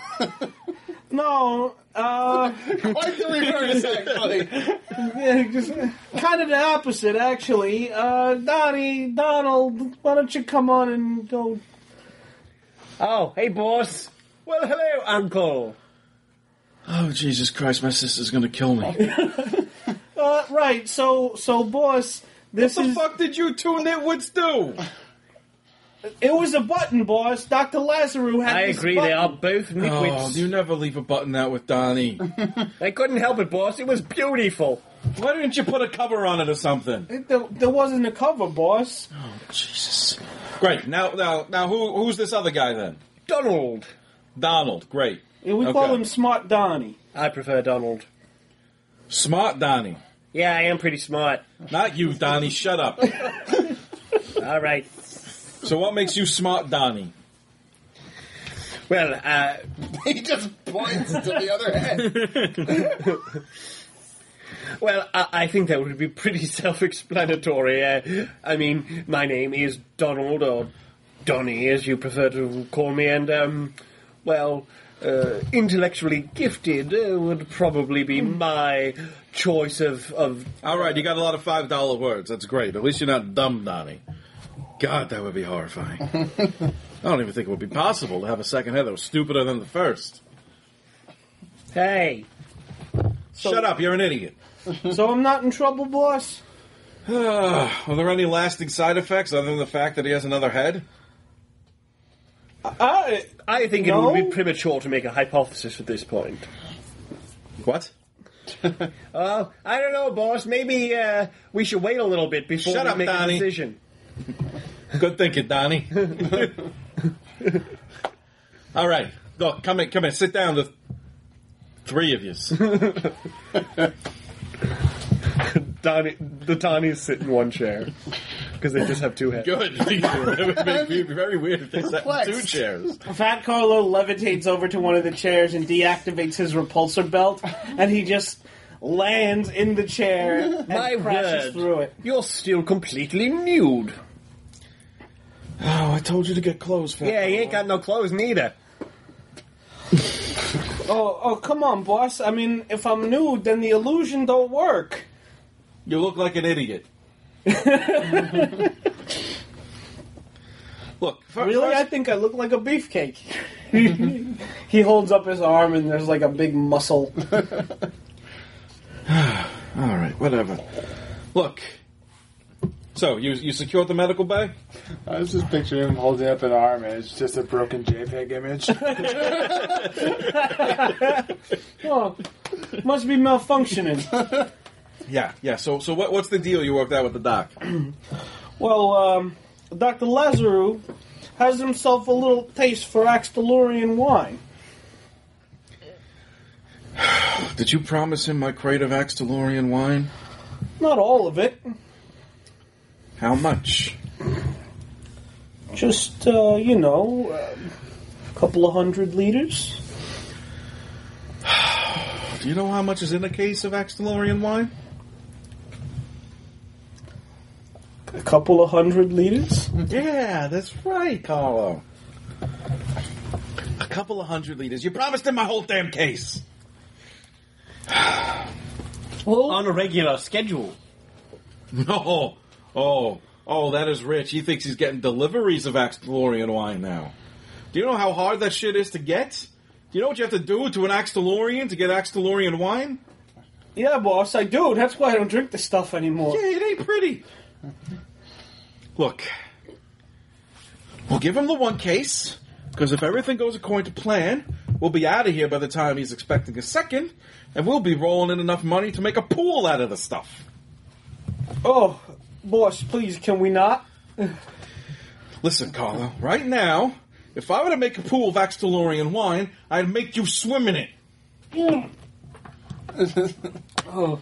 No. Quite the reverse, actually. Kind of the opposite, actually. Donald, why don't you come on and go? Oh, hey, boss. Well, hello, Uncle. Oh Jesus Christ! My sister's gonna kill me. Right. So, boss, this What the is. fuck did you two nitwits do? It was a button, boss. Dr. Lazarou had. I this agree, button. they are both Oh, nitwits. you never leave a button out with Donnie. I couldn't help it, boss. It was beautiful. Why didn't you put a cover on it or something? There wasn't a cover, boss. Oh Jesus! Great. Now, who's this other guy then? Donald. Donald. Great. We call him Smart Donnie. I prefer Donald. Smart Donnie. Yeah, I am pretty smart. Not you, Donnie. Shut up. All right. So what makes you Smart Donnie? Well, He just points to the other head. Well, I think that would be pretty self-explanatory. I mean, my name is Donald, or Donnie, as you prefer to call me, and, intellectually gifted would probably be my choice of... All right, you got a lot of $5 words. That's great. At least you're not dumb, Donnie. God, that would be horrifying. I don't even think it would be possible to have a second head that was stupider than the first. Hey. Shut up, you're an idiot. So I'm not in trouble, boss? Are there any lasting side effects other than the fact that he has another head? I think No? it would be premature to make a hypothesis at this point. What? I don't know, boss. Maybe we should wait a little bit before Shut we up, make Donnie. a decision. Good thinking, Donnie. All right, go. Come in. Sit down, the three of you. Donnie's sit in one chair. because they just have two heads. Good. It would be very weird if they sat in Perplexed. 2 chairs. Fat Carlo levitates over to one of the chairs and deactivates his repulsor belt, and he just lands in the chair and My crashes word. through it. You're still completely nude. Oh, I told you to get clothes, Fat Yeah, he ain't got no clothes neither. Oh, come on, boss. I mean, if I'm nude, then the illusion don't work. You look like an idiot. Look, Really? I think I look like a beefcake. He holds up his arm and there's like a big muscle. All right, whatever. Look. So, you secured the medical bay? I was just picturing him holding up an arm, and it's just a broken JPEG image. Oh, must be malfunctioning. Yeah. So what's the deal you worked out with the doc? Well, Dr. Lazarou has himself a little taste for Axtolorian wine. Did you promise him my crate of Axtolorian wine? Not all of it. How much? Just, a couple of 100 liters. Do you know how much is in a case of Axtolorian wine? A couple of 100 liters? Yeah, that's right, Carlo. A couple of 100 liters. You promised him my whole damn case. Well, On a regular schedule. No. Oh, that is rich. He thinks he's getting deliveries of Axtolorian wine now. Do you know how hard that shit is to get? Do you know what you have to do to an Axtolorian to get Axtolorian wine? yeah, boss, I do. That's why I don't drink this stuff anymore. Yeah, it ain't pretty. Look, we'll give him the 1 case, because if everything goes according to plan, we'll be out of here by the time he's expecting a second, and we'll be rolling in enough money to make a pool out of the stuff. Oh, boss, please, can we not? Listen, Carlo, right now, if I were to make a pool of Axtolorian wine, I'd make you swim in it. Oh,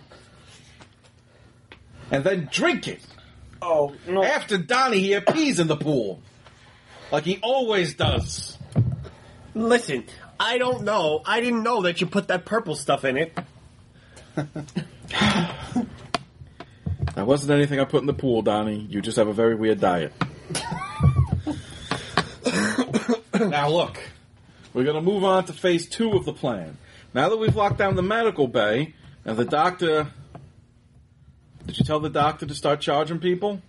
And then drink it. oh, no. After Donnie here pees in the pool. Like he always does. Listen, I don't know. I didn't know that you put that purple stuff in it. That wasn't anything I put in the pool, Donnie. You just have a very weird diet. Now look, we're going to move on to phase 2 of the plan. Now that we've locked down the medical bay, and the doctor... Did you tell the doctor to start charging people?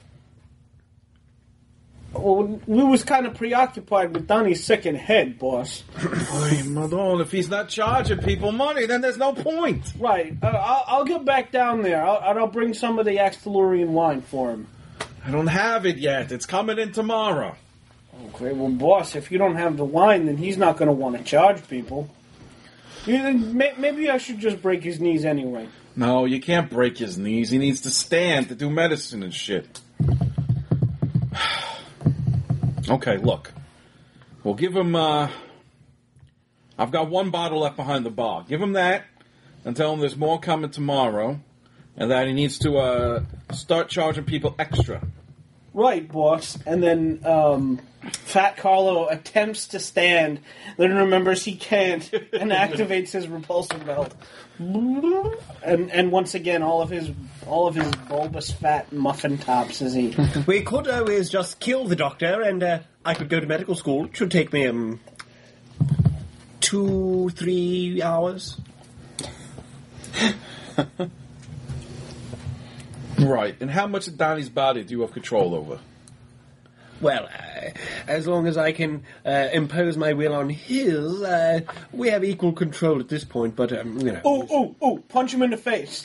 Well, we was kind of preoccupied with Donnie's second head, boss. Ay, Madon, if he's not charging people money, then there's no point. Right. I'll get back down there. I'll bring some of the Axtolorian wine for him. I don't have it yet. It's coming in tomorrow. Okay, well, boss, if you don't have the wine, then he's not going to want to charge people. Maybe I should just break his knees anyway. No, you can't break his knees. He needs to stand to do medicine and shit. Okay, look. We'll give him, I've got 1 bottle left behind the bar. Give him that and tell him there's more coming tomorrow and that he needs to, start charging people extra. Right, boss. And then Fat Carlo attempts to stand, then remembers he can't, and activates his repulsor belt. And once again, all of his bulbous fat muffin tops as he. We could always just kill the doctor, and I could go to medical school. It should take me 2-3 hours. Right. And how much of Donnie's body do you have control over? Well, as long as I can impose my will on his, we have equal control at this point. But Oh! Punch him in the face.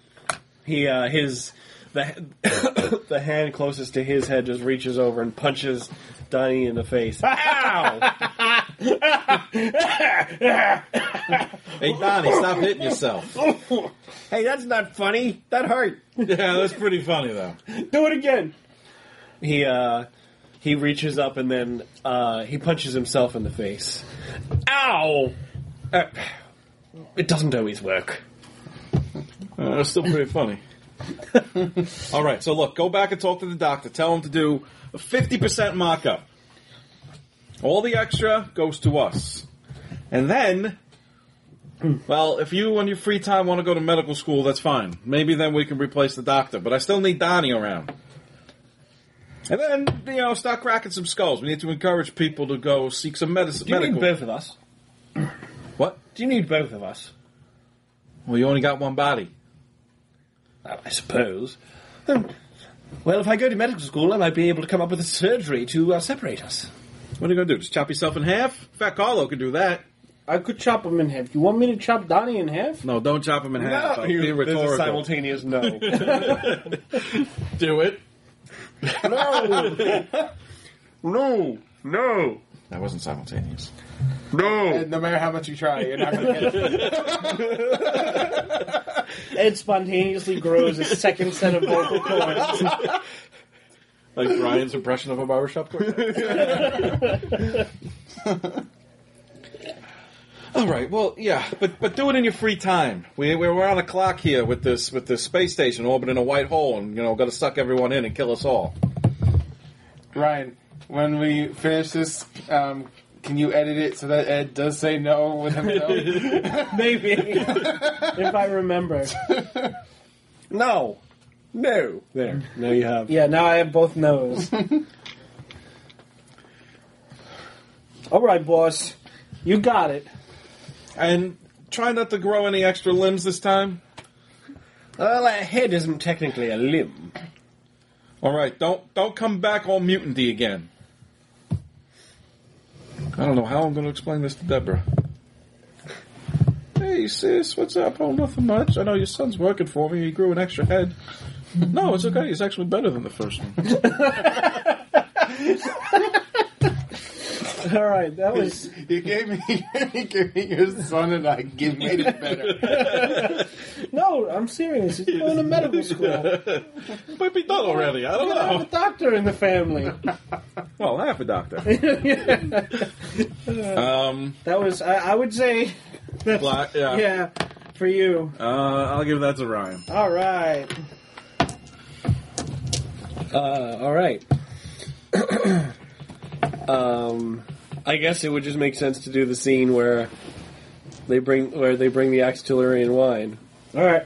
The hand closest to his head just reaches over and punches Donnie in the face. Ow! Hey, Donnie, stop hitting yourself. Hey, that's not funny. That hurt. Yeah, that's pretty funny, though. Do it again. He reaches up and then he punches himself in the face. Ow! It doesn't always work. It's still pretty funny. All right, so look, go back and talk to the doctor. Tell him to do a 50% mock-up. All the extra goes to us. And then, well, if you on your free time want to go to medical school, that's fine. Maybe then we can replace the doctor. But I still need Donnie around. And then, start cracking some skulls. We need to encourage people to go seek some medicine. Do you need both of us? What? Do you need both of us? Well, you only got one body. I suppose. Well, if I go to medical school, I might be able to come up with a surgery to separate us. What are you going to do? Just chop yourself in half? Fat Carlo could do that. I could chop him in half. You want me to chop Donnie in half? No, don't chop him in half. I'll be There's a rhetorical. simultaneous no. Do it. No. That wasn't simultaneous. No. No matter how much you try, you're not going to get it. Ed spontaneously grows a second set of vocal cords. Like Brian's impression of a barbershop quartet. All right, well, yeah, but do it in your free time. We're on a clock here with this space station orbiting a white hole, and got to suck everyone in and kill us all. Ryan, when we finish this, can you edit it so that Ed does say no with him? Maybe. If I remember. No. There. Now you have. Yeah, now I have both no's. All right, boss. You got it. And try not to grow any extra limbs this time. Well, a head isn't technically a limb. All right, don't come back all mutanty again. I don't know how I'm going to explain this to Deborah. Hey, sis, what's up? Oh, nothing much. I know your son's working for me. He grew an extra head. No, it's okay. He's actually better than the first one. All right, that was... You gave me your son and I made it better. No, I'm serious. He's going to medical school. Might be done already. I don't I have a know. doctor in the family. Well, half a doctor. That was, I would say... Black, yeah. Yeah, for you. I'll give that to Ryan. All right. All right. I guess it would just make sense to do the scene where they bring the Axtillerian wine. All right.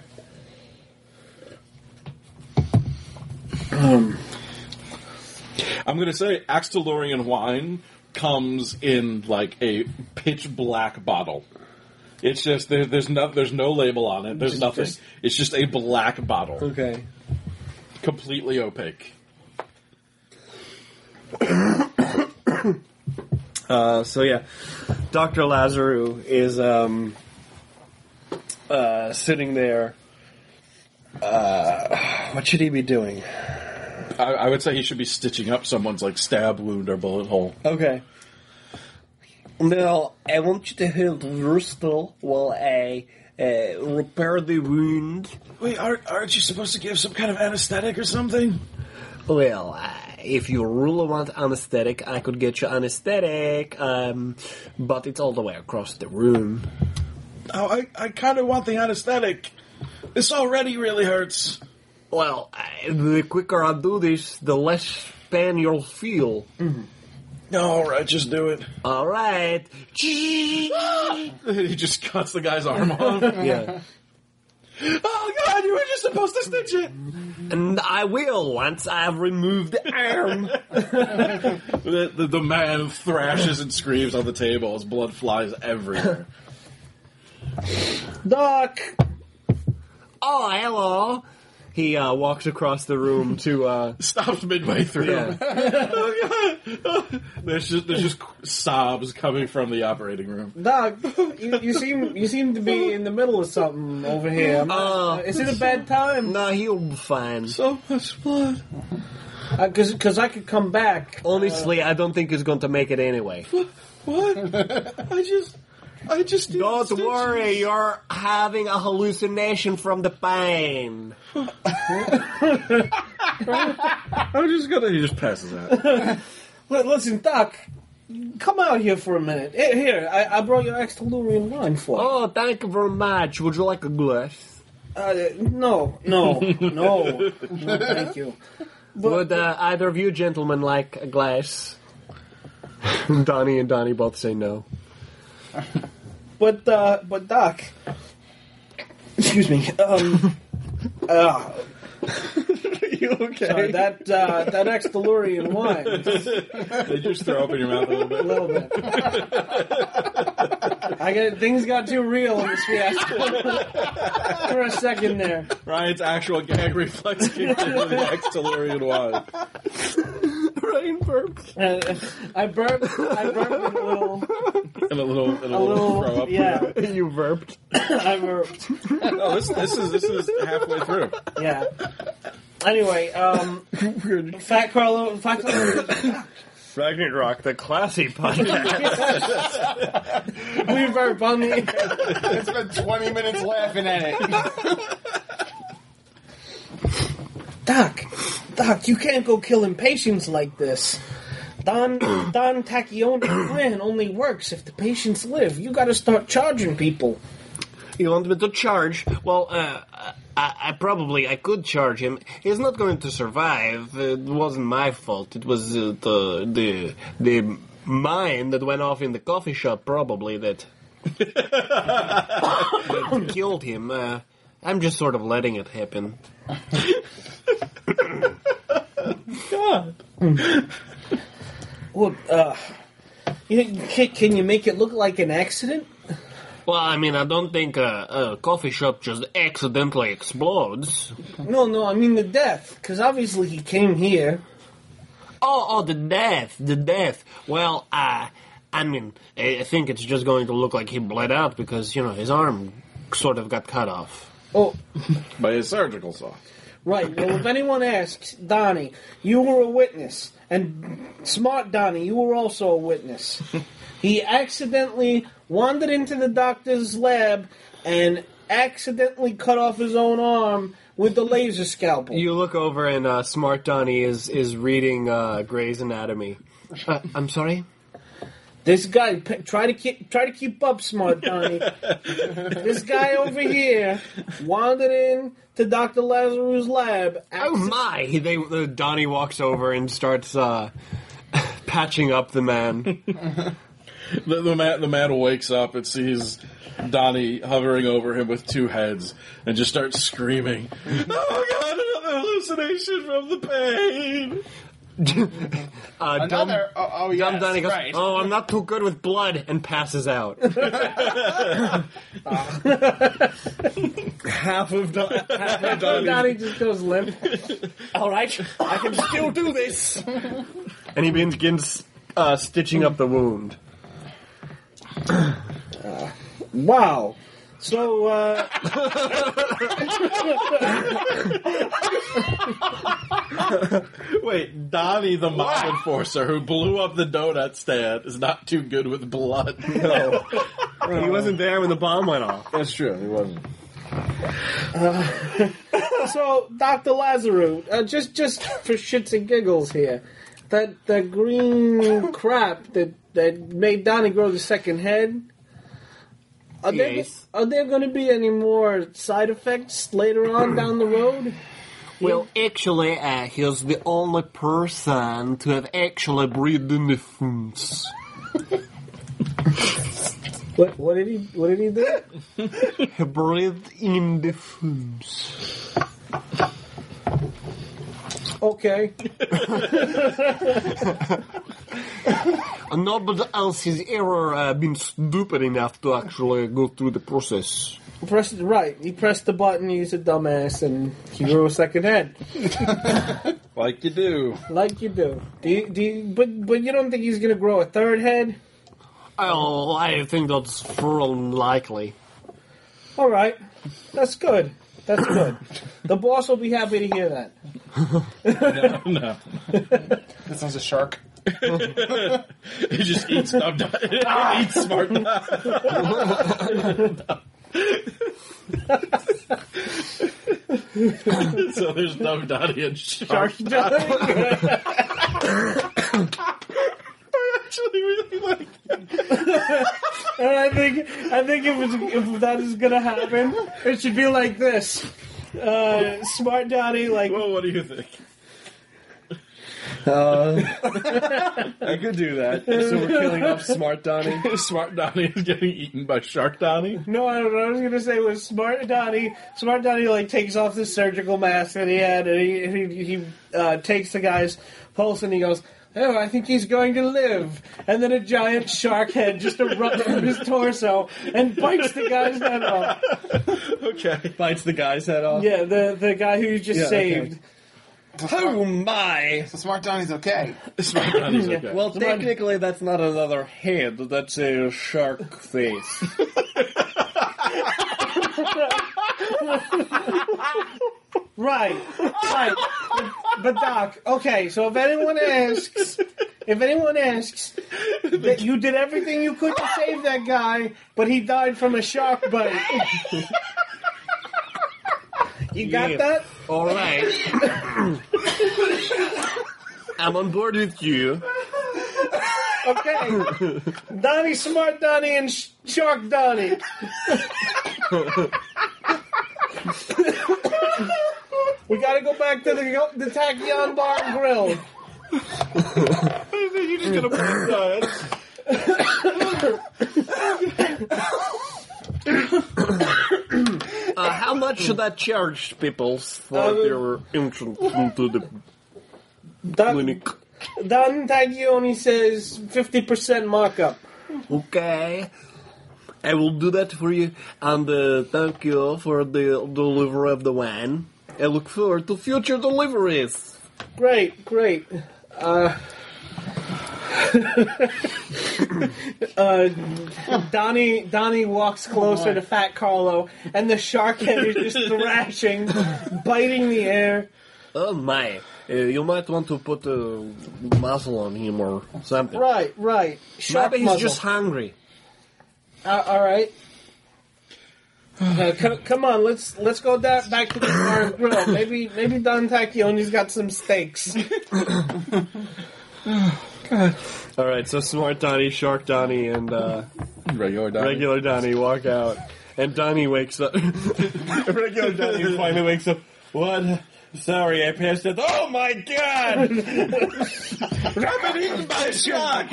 I'm going to say Axtillorian wine comes in like a pitch black bottle. It's just there's no label on it. There's nothing. It's just a black bottle, Okay. completely opaque. So yeah, Dr. Lazarou is sitting there. What should he be doing? I would say he should be stitching up someone's like stab wound or bullet hole. Okay. Now, I want you to hold Wurstel while I repair the wound. Wait, aren't you supposed to give some kind of anesthetic or something? Well, if you really want anesthetic, I could get you anesthetic, but it's all the way across the room. Oh, I kind of want the anesthetic. This already really hurts. Well, the quicker I do this, the less pain you'll feel. All right, just do it. All right. He just cuts the guy's arm off. Yeah. Oh, God, you were just supposed to stitch it. And I will once I've removed the arm. The man thrashes and screams on the table as blood flies everywhere. Doc! Oh, hello. He walks across the room to... Stops midway through. Yeah. There's just sobs coming from the operating room. Doc, you seem to be in the middle of something over here. Is it a bad time? No, he'll be fine. So much blood. Because I could come back. Honestly, I don't think he's going to make it anyway. What? I just Don't worry, you're having a hallucination from the pain. I'm just gonna. He just passes out. Listen, Doc, come out here for a minute. Here, I brought your Axtillerian wine for you. Oh, thank you very much. Would you like a glass? No, thank you. Would either of you gentlemen like a glass? Donnie and Donnie both say no. But Doc, excuse me. You okay? Sorry, that ex-Delurian wine, They just throw up in your mouth a little a bit. little bit. Things got too real in this fiasco for a second there. Ryan's actual gag reflex kicked into the ex-Tellurian wine. Ryan burped. I burped And a little throw up. yeah. You burped. I burped. No, this is halfway through. Yeah. Anyway, Fat Carlo. Ragnarok, the classy podcast. We burp on the. It's been 20 minutes laughing at it. Doc, you can't go killing patients like this. Don Taccione's plan only works if the patients live. You got to start charging people. You want me to charge? Well, I could charge him. He's not going to survive. It wasn't my fault. It was the mine that went off in the coffee shop probably that killed him. I'm just sort of letting it happen. God. Well, can you make it look like an accident? Well, I mean, I don't think a coffee shop just accidentally explodes. No, I mean the death. Because obviously he came here. Oh, the death. Well, I mean, I think it's just going to look like he bled out because, his arm sort of got cut off. Oh, By his surgical saw. right. Well, if anyone asks, Donnie, you were a witness. And smart Donnie, you were also a witness. He accidentally wandered into the doctor's lab and accidentally cut off his own arm with the laser scalpel. You look over and Smart Donnie is reading Grey's Anatomy. I'm sorry? This guy, try to keep up, Smart Donnie. This guy over here wandered in to Dr. Lazaru's lab. Oh my! Donnie walks over and starts patching up the man. The man wakes up and sees Donnie hovering over him with two heads and just starts screaming, "Oh God, another hallucination from the pain!" Another. Dumb Donnie goes, right. "Oh, I'm not too good with blood," and passes out. Half of Donnie. Donnie just goes limp. All right, I can still do this. And he begins stitching up the wound. Wow. So, Wait, Donnie, the mob enforcer who blew up the donut stand, is not too good with blood. No. He wasn't there when the bomb went off. That's true. He wasn't. so Dr. Lazaru, just for shits and giggles here, that green crap that made Donnie grow the second head. Are there going to be any more side effects later on down the road? Well, actually, he's the only person to have actually breathed in the fumes. What did he do? He breathed in the fumes. Okay. Nobody else has ever been stupid enough to actually go through the process. He pressed the button, he's a dumbass, and he grew a second head. Like you do. Like you do. But you don't think he's going to grow a third head? Oh, I think that's for unlikely. All right. That's good. The boss will be happy to hear that. No. This one's a shark. He just eats Smart So there's Dumb Donnie and Shark Donnie. I actually really like it. And I think if that is gonna happen, it should be like this. Smart Donnie, like, Well, what do you think? I could do that. So we're killing off Smart Donnie. Smart Donnie is getting eaten by Shark Donnie. no, I don't know. I was gonna say was Smart Donnie like takes off the surgical mask that he had, and he takes the guy's pulse, and he goes, "Oh, I think he's going to live." And then a giant shark head just erupts from his torso and bites the guy's head off. Okay. Bites the guy's head off. Yeah, the guy who you just Yeah, saved. Oh my! So Smart Donnie's okay. Smart Donnie's okay. Well, technically, that's not another head. That's a shark face. Right. But Doc, okay, so if anyone asks that you did everything you could to save that guy, but he died from a shark bite. You got Yeah. that? All right. I'm on board with you. Okay. Donnie, Smart Donnie, and Shark Donnie. We gotta go back to the Tachyon Bar and Grill. You just gonna put How much should I charge people for their entrance into the clinic? Don Taglioni says 50% markup. Okay. I will do that for you, and thank you for the delivery of the wine. I look forward to future deliveries. Great. Donnie walks closer to Fat Carlo, and the shark head is just thrashing, biting the air. Oh my. You might want to put a muzzle on him or something. Right. Shark Maybe he's muzzle. just hungry. All right. Come on, let's go back to the bar and grill. Maybe Don Tacchioni's got some steaks. All right, so Smart Donnie, Shark Donnie, and regular Donnie. regular Donnie walk out, and Donnie wakes up. Regular Donnie finally wakes up. What? Sorry, I passed it. Oh my God! I've been eaten by a shark.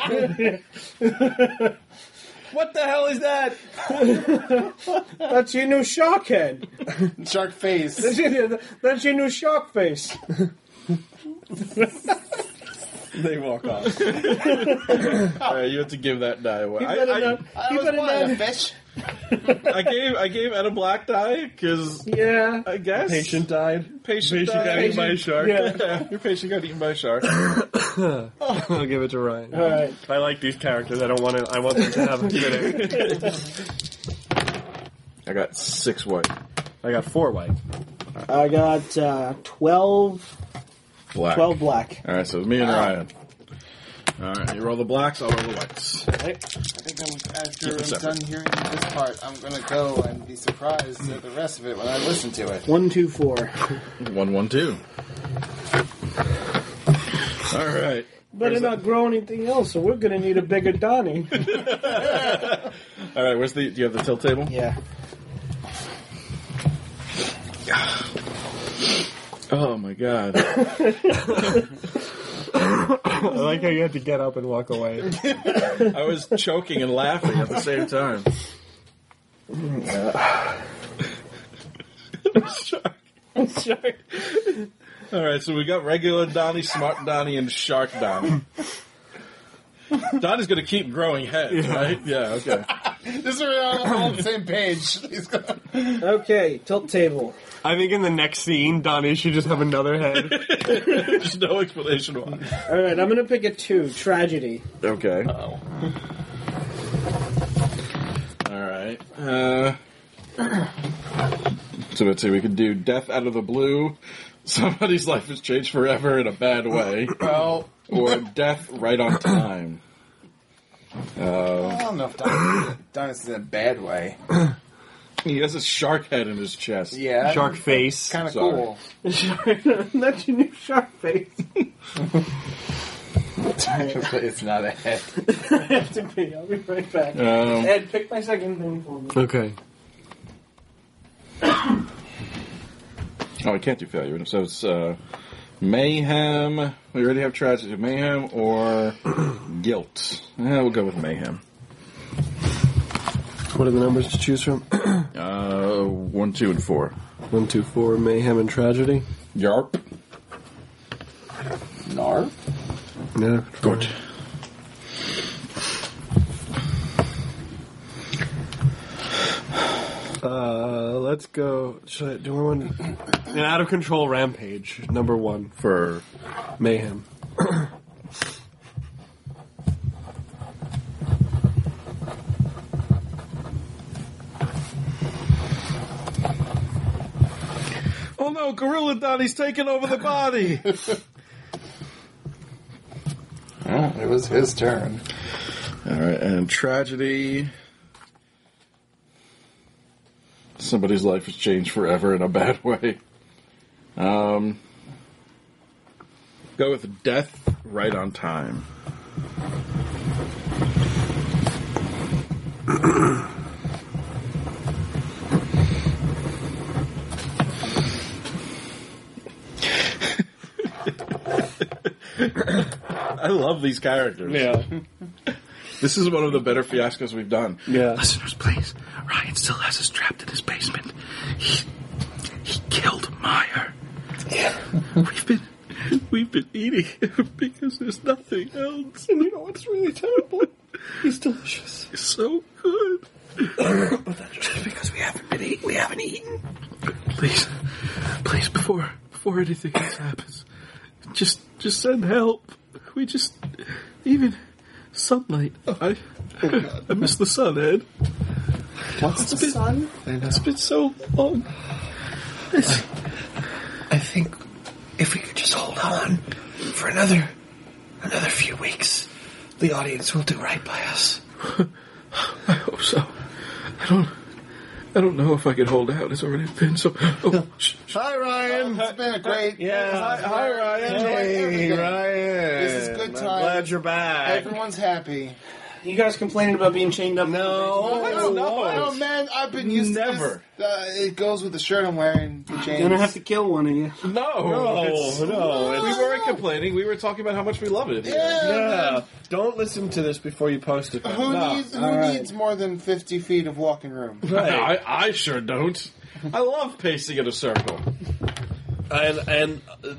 What the hell is that? That's your new shark head. Shark face. That's your new shark face. They walk off. All right, you have to give that die away. He better not. He was better wanting a not. fish. I gave Ed a black die because Yeah. I guess Patient died. Patient Got died. eaten by a shark. Yeah. Your patient got eaten by a shark. I'll give it to Ryan. All right. I like these characters. I want them to have a critic. I got 6 white. I got 4 white. I got 12 Black. black. All right, so it's me and Ryan. All right, you roll the blacks, I'll roll the whites. I think after Keep it I'm separate. done hearing this part, I'm going to go and be surprised at the rest of it when I listen to it. 1, 2, 4. 1, 1, 2. All right. Better not grow anything else, so we're gonna need a bigger Donnie. All right, do you have the tilt table? Yeah. Oh my God. I like how you had to get up and walk away. I was choking and laughing at the same time. Sorry. All right, so we got regular Donnie, Smart Donnie, and Shark Donnie. Donnie's going to keep growing heads, right? Yeah, okay. This is we're all on the same page. He's gonna... Okay, tilt table. I think in the next scene, Donnie should just have another head. There's no explanation why. All right, I'm gonna pick a 2. Tragedy. Okay. All right. So let's see, we could do death out of the blue. Somebody's life has changed forever in a bad way. Well, Or death right on time. I don't know if done this in a bad way. He has a shark head in his chest. Yeah. Shark face. Kind of Sorry. cool. That's your new shark face. It's not a head. I have to pee. I'll be right back. Ed, pick my second thing for me. Okay. Oh, I can't do failure. So it's mayhem. We already have tragedy. Mayhem or guilt. We'll go with mayhem. What are the numbers to choose from? 1, 2, and 4. 1, 2, 4. Mayhem and tragedy. Yarp. Narp? Yeah. Good. Let's go. Do I want an out of control rampage? Number 1 for mayhem. Oh no, Gorilla Donnie's taking over the body. It was his turn. All right, and tragedy. Somebody's life has changed forever in a bad way. Go with death right on time. I love these characters. Yeah. This is one of the better fiascos we've done. Yeah. Listeners, please. Ryan still has us trapped in his basement. He killed Meyer. We've been eating him because there's nothing else. And you know what's really terrible? He's delicious. He's so good. But that's just because we haven't eaten. Please, before anything else happens, just send help. We just even sunlight. I miss the sun, Ed. What's the sun? It's been so long. I think if we could just hold on for another few weeks, the audience will do right by us. I hope so. I don't know if I can hold out. It's already been so. Oh, Hi, Ryan. It's been a great. Hi, Ryan. Hey, Ryan. This is good time. I'm glad you're back. Everyone's happy. You guys complaining about being chained up? No, man. I've been used to this. It goes with the shirt I'm wearing. The chains. I'm gonna have to kill one of you. No. We weren't complaining. We were talking about how much we love it. Yeah. Don't listen to this before you post it. Who needs more than 50 feet of walking room? I sure don't. I love pacing in a circle. And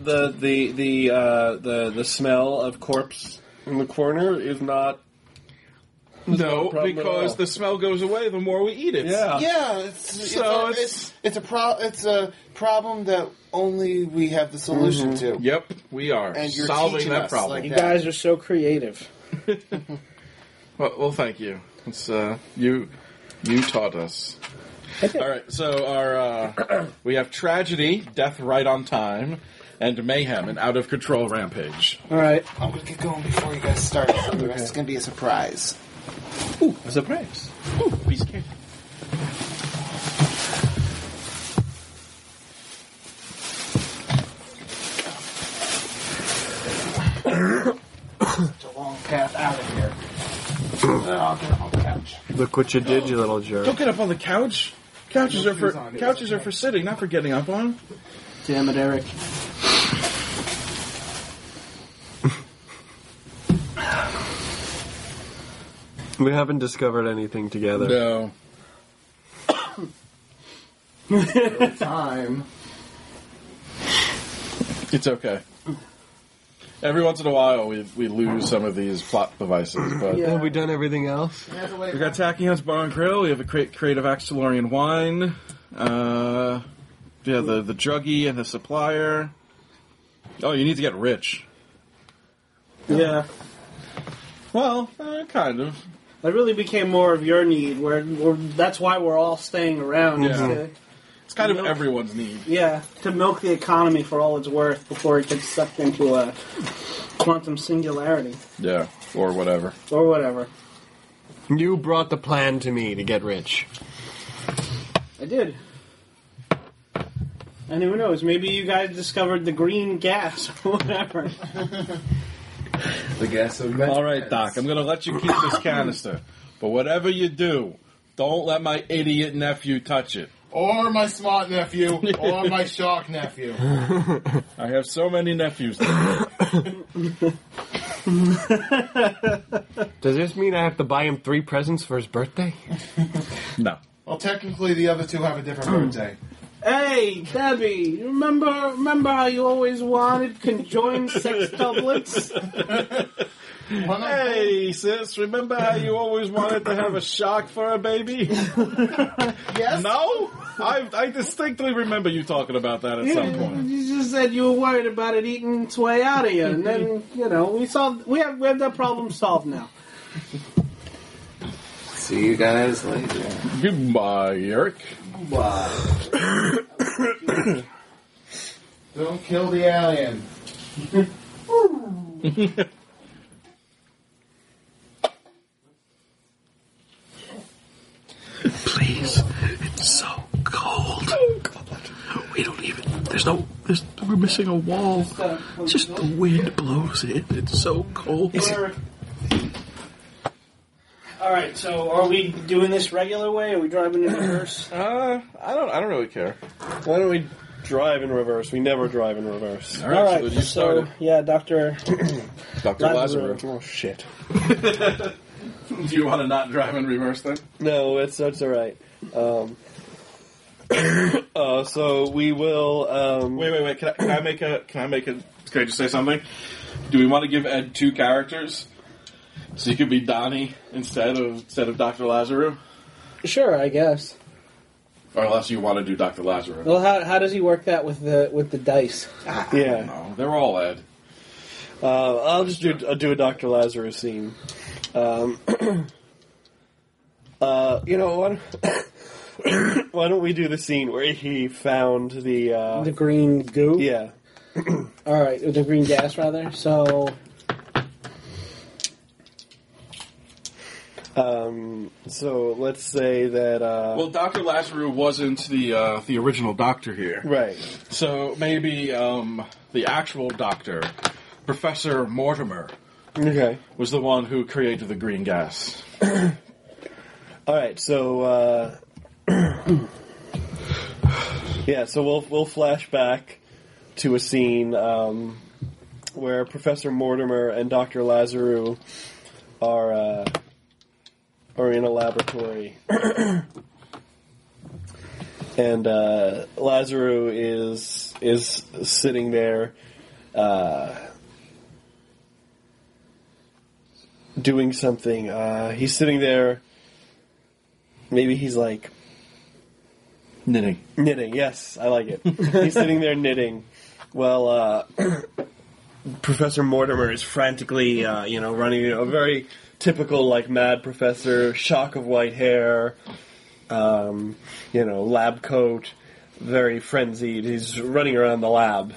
the smell of corpse in the corner is not. No, because the smell goes away the more we eat it. Yeah, it's a problem that only we have the solution to. Yep, we are. And you're solving teaching that us problem. like You that. guys are so creative. Well, thank you. It's you taught us. All right, so our we have tragedy, death right on time, and mayhem, an out of control rampage. All right. I'm gonna get going before you guys start. So the rest is gonna be a surprise. Ooh, a surprise. Ooh, piece of cake. It's a long path out of here. I'll get on the couch. Look what you did, you little jerk. Don't get up on the couch. Couches are for sitting, not for getting up on. Damn it, Eric. We haven't discovered anything together. No. Time. It's okay. Every once in a while, we lose some of these plot devices, but Yeah. Have we done everything else? we got Tachyon's Bar and Grill. We have a creative Axelorian wine. The druggie and the supplier. Oh, you need to get rich. Yeah. Well, kind of. That really became more of your need. That's why we're all staying around. is Yeah. to- It's kind of everyone's need. to milk the economy for all it's worth before it gets sucked into a quantum singularity Yeah, or whatever. or whatever. You brought the plan to me to get rich. I did. And who knows? Maybe you guys discovered the green gas or whatever. The gas will be meant. All right, Doc, I'm going to let you keep this canister. But whatever you do, don't let my idiot nephew touch it. Or my smart nephew, or my shark nephew. I have so many nephews. Does this mean I have to buy him 3 presents for his birthday? No. Well, technically, the other two have a different birthday. Hey, Debbie, remember how you always wanted conjoined sex doublets? Hey, sis, remember how you always wanted to have a shark for a baby? Yes? No? I distinctly remember you talking about that at some point. You just said you were worried about it eating its way out of you, and then we have that problem solved now. See you guys later. Goodbye, Eric. Don't kill the alien. Please, it's so cold. We don't even. We're missing a wall. Just the wind blows in. It's so cold. All right, so are we doing this regular way? Or are we driving in reverse? I don't really care. Why don't we drive in reverse? We never drive in reverse. All right, All right, so you started. yeah, Dr. Dr. Lazarus. Oh, shit. Do you want to not drive in reverse then? No, that's all right. So we will. Wait. Can I just say something? Do we want to give Ed 2 characters? So he could be Donnie instead of Dr. Lazarus? Sure, I guess. Or unless you want to do Dr. Lazarus. Well, how does he work that with the dice? Yeah. No, they're all Ed. I'll just do a Dr. Lazarus scene. You know, why don't we do the scene where he found the green goo? Yeah. All right, the green gas, rather. So, so let's say that. Well, Dr. Lazarus wasn't the original doctor here. Right. So maybe the actual doctor, Professor Mortimer, Okay. was the one who created the green gas. All right. So. Yeah. So we'll flash back to a scene where Professor Mortimer and Dr. Lazarus are in a laboratory, and Lazarus is sitting there doing something. He's sitting there. Maybe he's like Knitting. knitting. Yes, I like it. He's sitting there knitting. Well, Professor Mortimer is frantically, running a very typical, mad professor, shock of white hair, lab coat, very frenzied. He's running around the lab.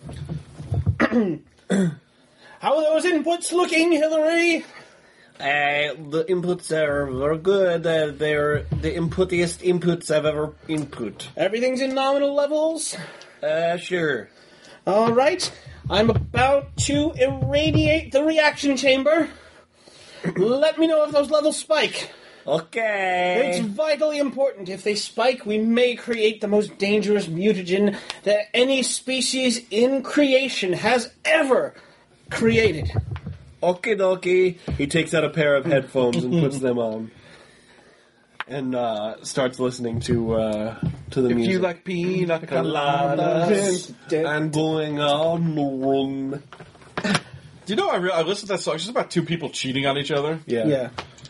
how are those inputs looking, Hillary? The inputs are good. They're the inputtiest inputs I've ever input. Everything's in nominal levels. Sure. All right, I'm about to irradiate the reaction chamber. Let me know if those levels spike. Okay. It's vitally important. If they spike, we may create the most dangerous mutagen that any species in creation has ever created. Okie dokie. He takes out a pair of headphones and puts them on, and starts listening to the music. If you like pina coladas. and going on the run. Do you know I listened to that song? It's just about 2 people cheating on each other. Yeah.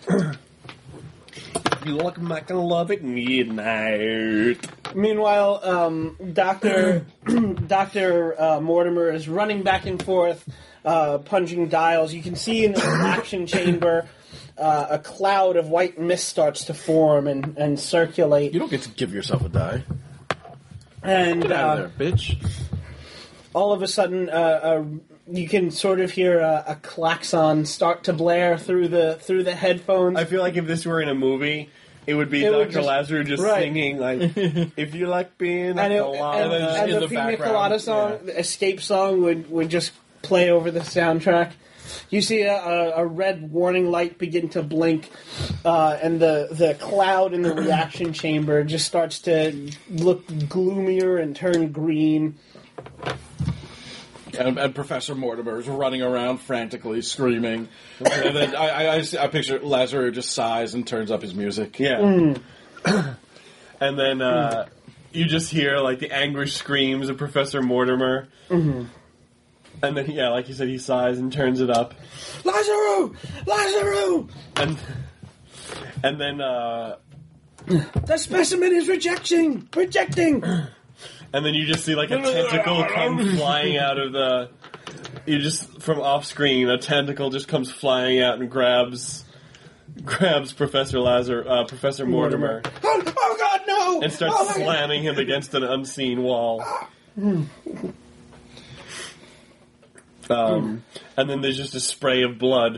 You like making love at midnight. Meanwhile, Dr. Mortimer is running back and forth, punching dials. You can see in the reaction chamber a cloud of white mist starts to form and circulate. You don't get to give yourself a die. And Get out of there, bitch. all of a sudden, you can sort of hear a klaxon start to blare through the headphones. I feel like if this were in a movie, it would be It would Dr. just- Lazarus just right. singing, if you like being and, a it, colada. and in the the Pina background, Colada song, the Escape song, would just play over the soundtrack. You see a red warning light begin to blink, and the cloud in the reaction chamber just starts to look gloomier and turn green. And Professor Mortimer is running around frantically, screaming. And then I picture Lazarus just sighs and turns up his music. Yeah. And then you just hear like the anguished screams of Professor Mortimer. Mm-hmm. And then, yeah, like you said, he sighs and turns it up. Lazarus! Lazarus! And then the specimen is rejecting! And then you just see like a tentacle come flying out of the... You just, from off screen, a tentacle just comes flying out and grabs Professor Mortimer. Oh God, no! And starts slamming him against an unseen wall. And then there's just a spray of blood.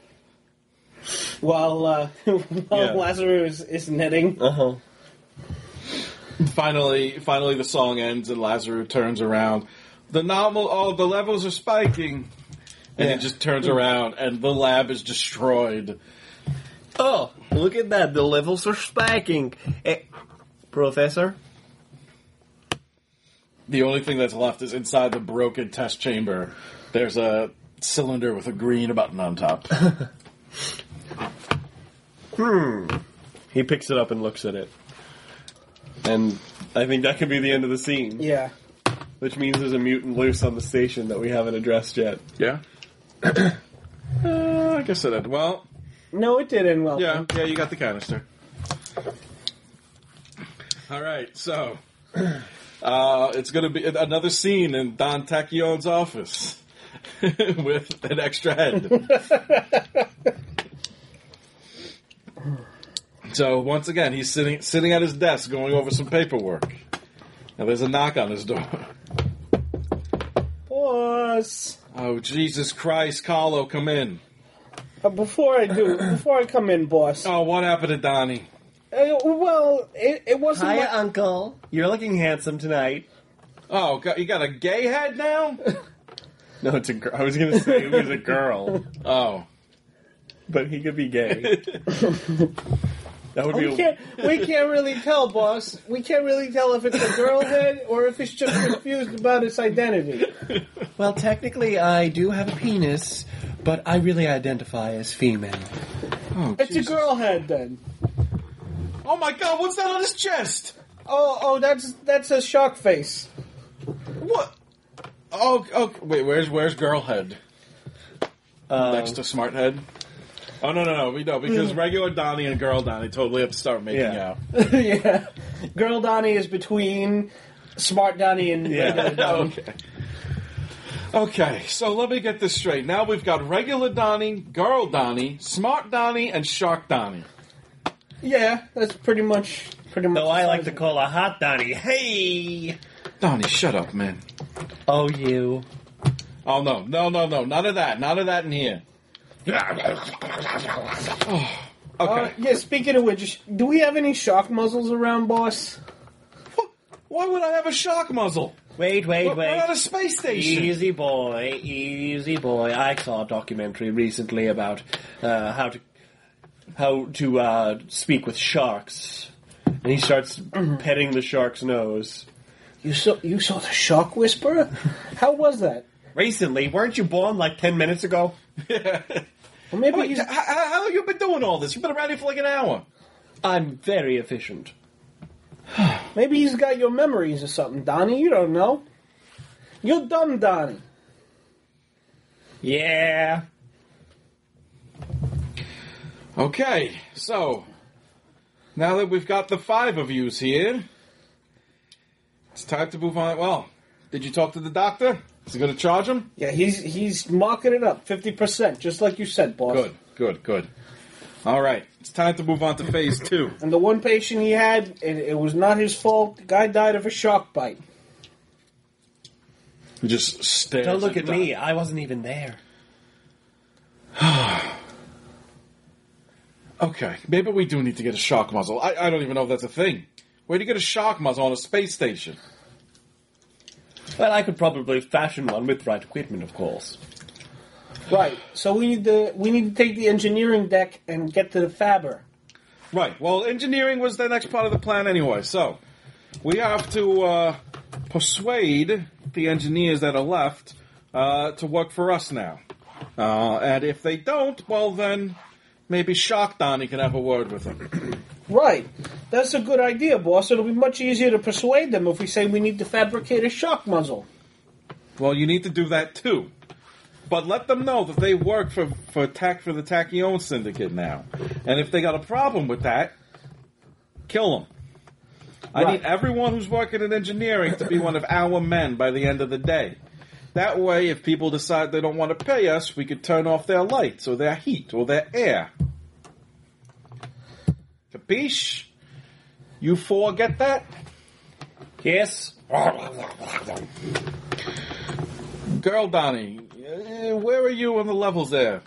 While Lazarus is knitting. Uh-huh. Finally, the song ends and Lazarus turns around. The levels are spiking. And he just turns around and the lab is destroyed. Oh, look at that. The levels are spiking. Professor? The only thing that's left is inside the broken test chamber. There's a cylinder with a green button on top. He picks it up and looks at it. And I think that could be the end of the scene. Yeah. Which means there's a mutant loose on the station that we haven't addressed yet. Yeah? I guess it did. Well... No, it didn't. Well, yeah, you got the canister. All right, so... it's going to be another scene in Don Tachyone's office with an extra head. So once again, he's sitting at his desk going over some paperwork. Now there's a knock on his door. Boss. Oh, Jesus Christ, Carlo, come in. Before I come in, boss. Oh, what happened to Donnie? Well, it wasn't. Hiya, Uncle. You're looking handsome tonight. Oh, you got a gay head now? No, it's a girl. I was going to say he was a girl. Oh. But he could be gay. That would be we can't really tell, boss. We can't really tell if it's a girl head or if it's just confused about its identity. Well, technically, I do have a penis, but I really identify as female. Oh, it's Jesus. a girl head, then. Oh my God! What's that on his chest? Oh, that's a shark face. What? Oh, wait. Where's girl head? Next to smart head. Oh no, we don't, because regular Donnie and girl Donnie totally have to start making out. Yeah, girl Donnie is between smart Donnie and regular Donnie. Okay, so let me get this straight. Now we've got regular Donnie, girl Donnie, smart Donnie, and shark Donnie. Yeah, that's pretty much. Though I like to call a hot Donnie. Hey! Donnie, shut up, man. Oh, you. Oh, no. None of that. None of that in here. Oh, okay. Yeah, speaking of which, do we have any shark muzzles around, boss? What? Why would I have a shark muzzle? Wait. We're at a space station. Easy boy. I saw a documentary recently about how to speak with sharks. And he starts petting the shark's nose. You saw the shark whisperer? How was that? Recently, weren't you born like 10 minutes ago? Yeah. Well, maybe Wait, how have you been doing all this? You've been around here for like an hour. I'm very efficient. Maybe he's got your memories or something, Donnie. You don't know. You're dumb, Donnie. Yeah. Okay, so now that we've got the 5 of yous here, it's time to move on. Well, did you talk to the doctor? Is he going to charge him? Yeah, he's marking it up 50%, just like you said, boss. Good. All right, it's time to move on to phase 2. And the one patient he had, it was not his fault. The guy died of a shark bite. He just stares. Don't look at me. I wasn't even there. Okay, maybe we do need to get a shark muzzle. I don't even know if that's a thing. Where do you get a shark muzzle on a space station? Well, I could probably fashion one with the right equipment, of course. Right. So we need to take the engineering deck and get to the fabber. Right. Well, engineering was the next part of the plan anyway. So we have to persuade the engineers that are left to work for us now. And if they don't, well then maybe Shock Donnie can have a word with them. Right. That's a good idea, boss. It'll be much easier to persuade them if we say we need to fabricate a shock muzzle. Well, you need to do that too. But let them know that they work for the Tachyon Syndicate now. And if they got a problem with that, kill them. I need everyone who's working in engineering to be one of our men by the end of the day. That way, if people decide they don't want to pay us, we could turn off their lights or their heat or their air. Capiche? You four get that? Yes. Girl Donnie, where are you on the levels there?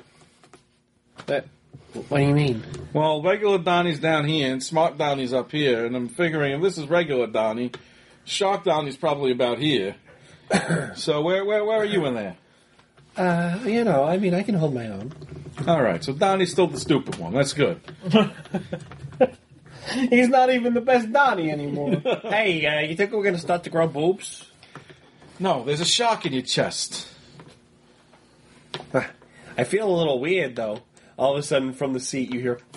What do you mean? Well, regular Donnie's down here, and Smart Donnie's up here, and I'm figuring if this is regular Donnie, Shock Donnie's probably about here. So where are you in there? I can hold my own. All right, so Donnie's still the stupid one. That's good. He's not even the best Donnie anymore. Hey, you think we're going to start to grow boobs? No, there's a shock in your chest. I feel a little weird, though. All of a sudden, from the seat, you hear...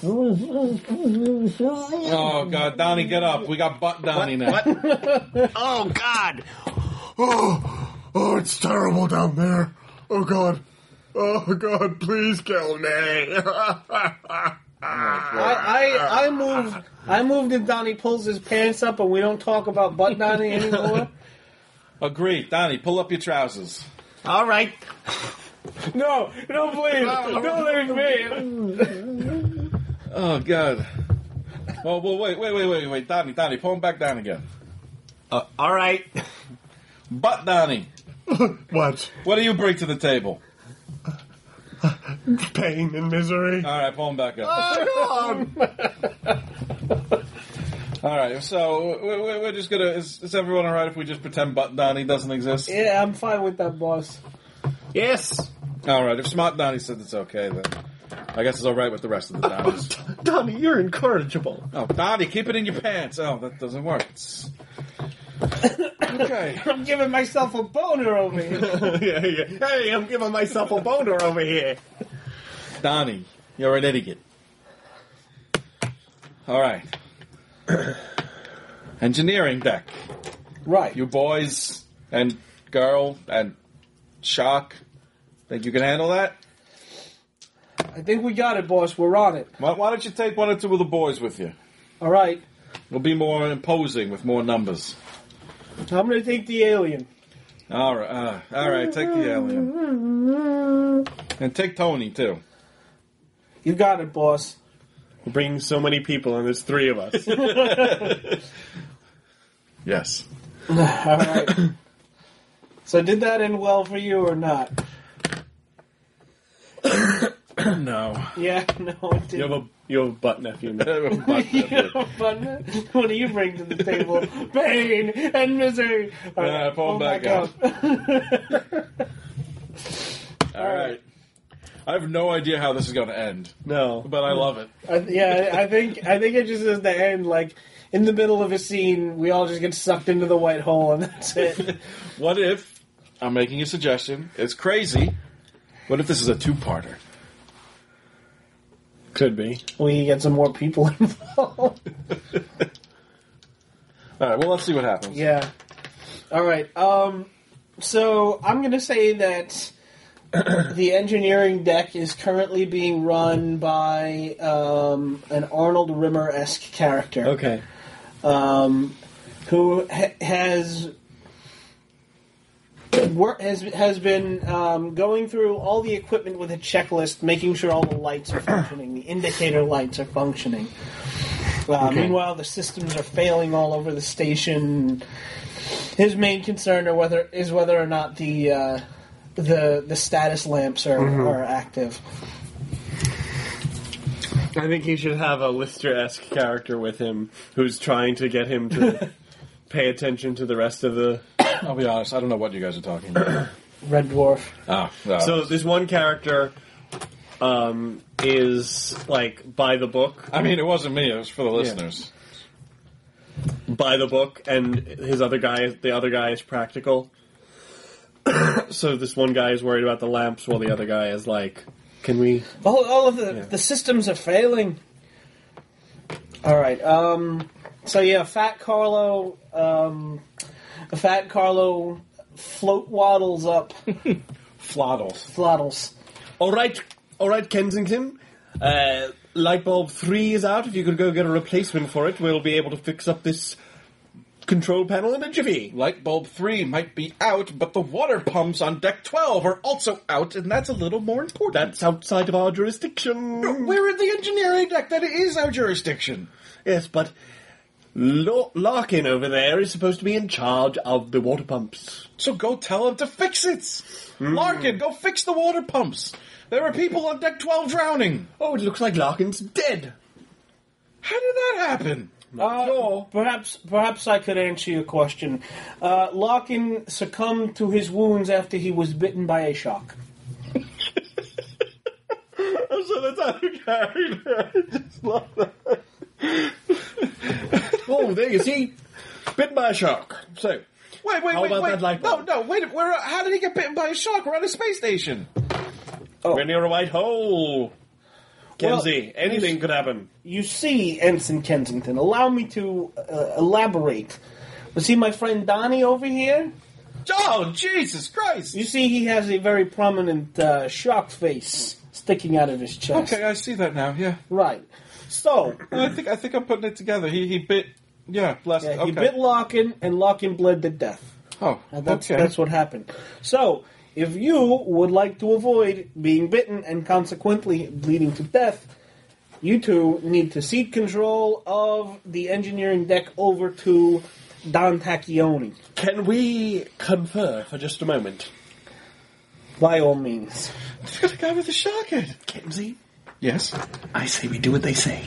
Oh, God, Donnie, get up. We got butt Donnie now. Oh, God! Oh, it's terrible down there. Oh, God. Oh, God, please kill me. I moved if Donnie pulls his pants up and we don't talk about butt Donnie anymore. Agreed. Donnie, pull up your trousers. All right. No, please. Don't leave me. Oh, God. Well, wait. Donnie, pull him back down again. All right. Butt Donnie, What? what do you bring to the table? Pain and misery. All right, pull him back up. All right, so we're just gonna. Is everyone all right if we just pretend Butt Donnie doesn't exist? Yeah, I'm fine with that, boss. Yes. All right, if Smart Donnie said it's okay, then I guess it's all right with the rest of the Donnies. Donnie, you're incorrigible. Oh, Donnie, keep it in your pants. Oh, that doesn't work. Okay. I'm giving myself a boner over here. Yeah. Hey, I'm giving myself a boner over here. Donnie, you're an idiot. All right. Engineering deck. Right. You boys and girl and Shock, think you can handle that? I think we got it, boss. We're on it. Why don't you take one or two of the boys with you? All right. We'll be more imposing with more numbers. I'm going to take the alien. All right. Take the alien and take Tony too. You got it, boss. We're bringing so many people, and there's 3 of us. Yes. All right. So did that end well for you or not? No. Yeah, no, it didn't. You have a butt nephew now. What do you bring to the table? Pain and misery. All right, pull him back up. All right. I have no idea how this is going to end, No. but I love it. I think it just is the end. Like in the middle of a scene, we all just get sucked into the white hole, and that's it. What if, I'm making a suggestion, it's crazy, what if this is a 2-parter? Could be. We get some more people involved. All right, well, let's see what happens. Yeah. All right. So I'm going to say that the engineering deck is currently being run by an Arnold Rimmer-esque character. Okay. Who has been going through all the equipment with a checklist, making sure all the lights are functioning, the indicator lights are functioning. Meanwhile, the systems are failing all over the station. His main concern is whether or not the status lamps are active. I think he should have a Lister-esque character with him who's trying to get him to pay attention to the rest of the... I'll be honest, I don't know what you guys are talking about. Red Dwarf. So this one character is like by the book. I mean, it wasn't me. It was for the listeners. By the book, and the other guy is practical. So this one guy is worried about the lamps, while the other guy is like, "Can we?" All of the systems are failing. All right. So yeah, Fat Carlo float waddles up. Floddles. All right, Kensington. Light bulb 3 is out. If you could go get a replacement for it, we'll be able to fix up this control panel in a jiffy. Light bulb 3 might be out, but the water pumps on deck 12 are also out, and that's a little more important. That's outside of our jurisdiction. We're in the engineering deck. That is our jurisdiction. Yes, but Larkin over there is supposed to be in charge of the water pumps. So go tell him to fix it. Larkin, go fix the water pumps. There are people on deck 12 drowning. Oh, it looks like Larkin's dead. How did that happen? Perhaps I could answer your question. Larkin succumbed to his wounds after he was bitten by a shark. So that's how you carried it. Oh, there you see. Bitten by a shark. So, Wait. How about that light bulb? No, wait. How did he get bitten by a shark? We're on a space station. we're near a white hole. Kenzie, Well, anything could happen. You see, Ensign Kensington, allow me to elaborate. You see my friend Donnie over here? Oh, Jesus Christ! You see he has a very prominent shark face sticking out of his chest. Okay, I see that now. Yeah, Right. So, I think I'm putting it together. He bit. Yeah, bless. he Okay. bit Larkin, and Larkin bled to death. Oh, That's what happened. So, if you would like to avoid being bitten and consequently bleeding to death, you two need to cede control of the engineering deck over to Don Tacchioni. Can we confer for just a moment? By all means. Look at the guy with the shark head. Kenzie, Yes, I say we do what they say.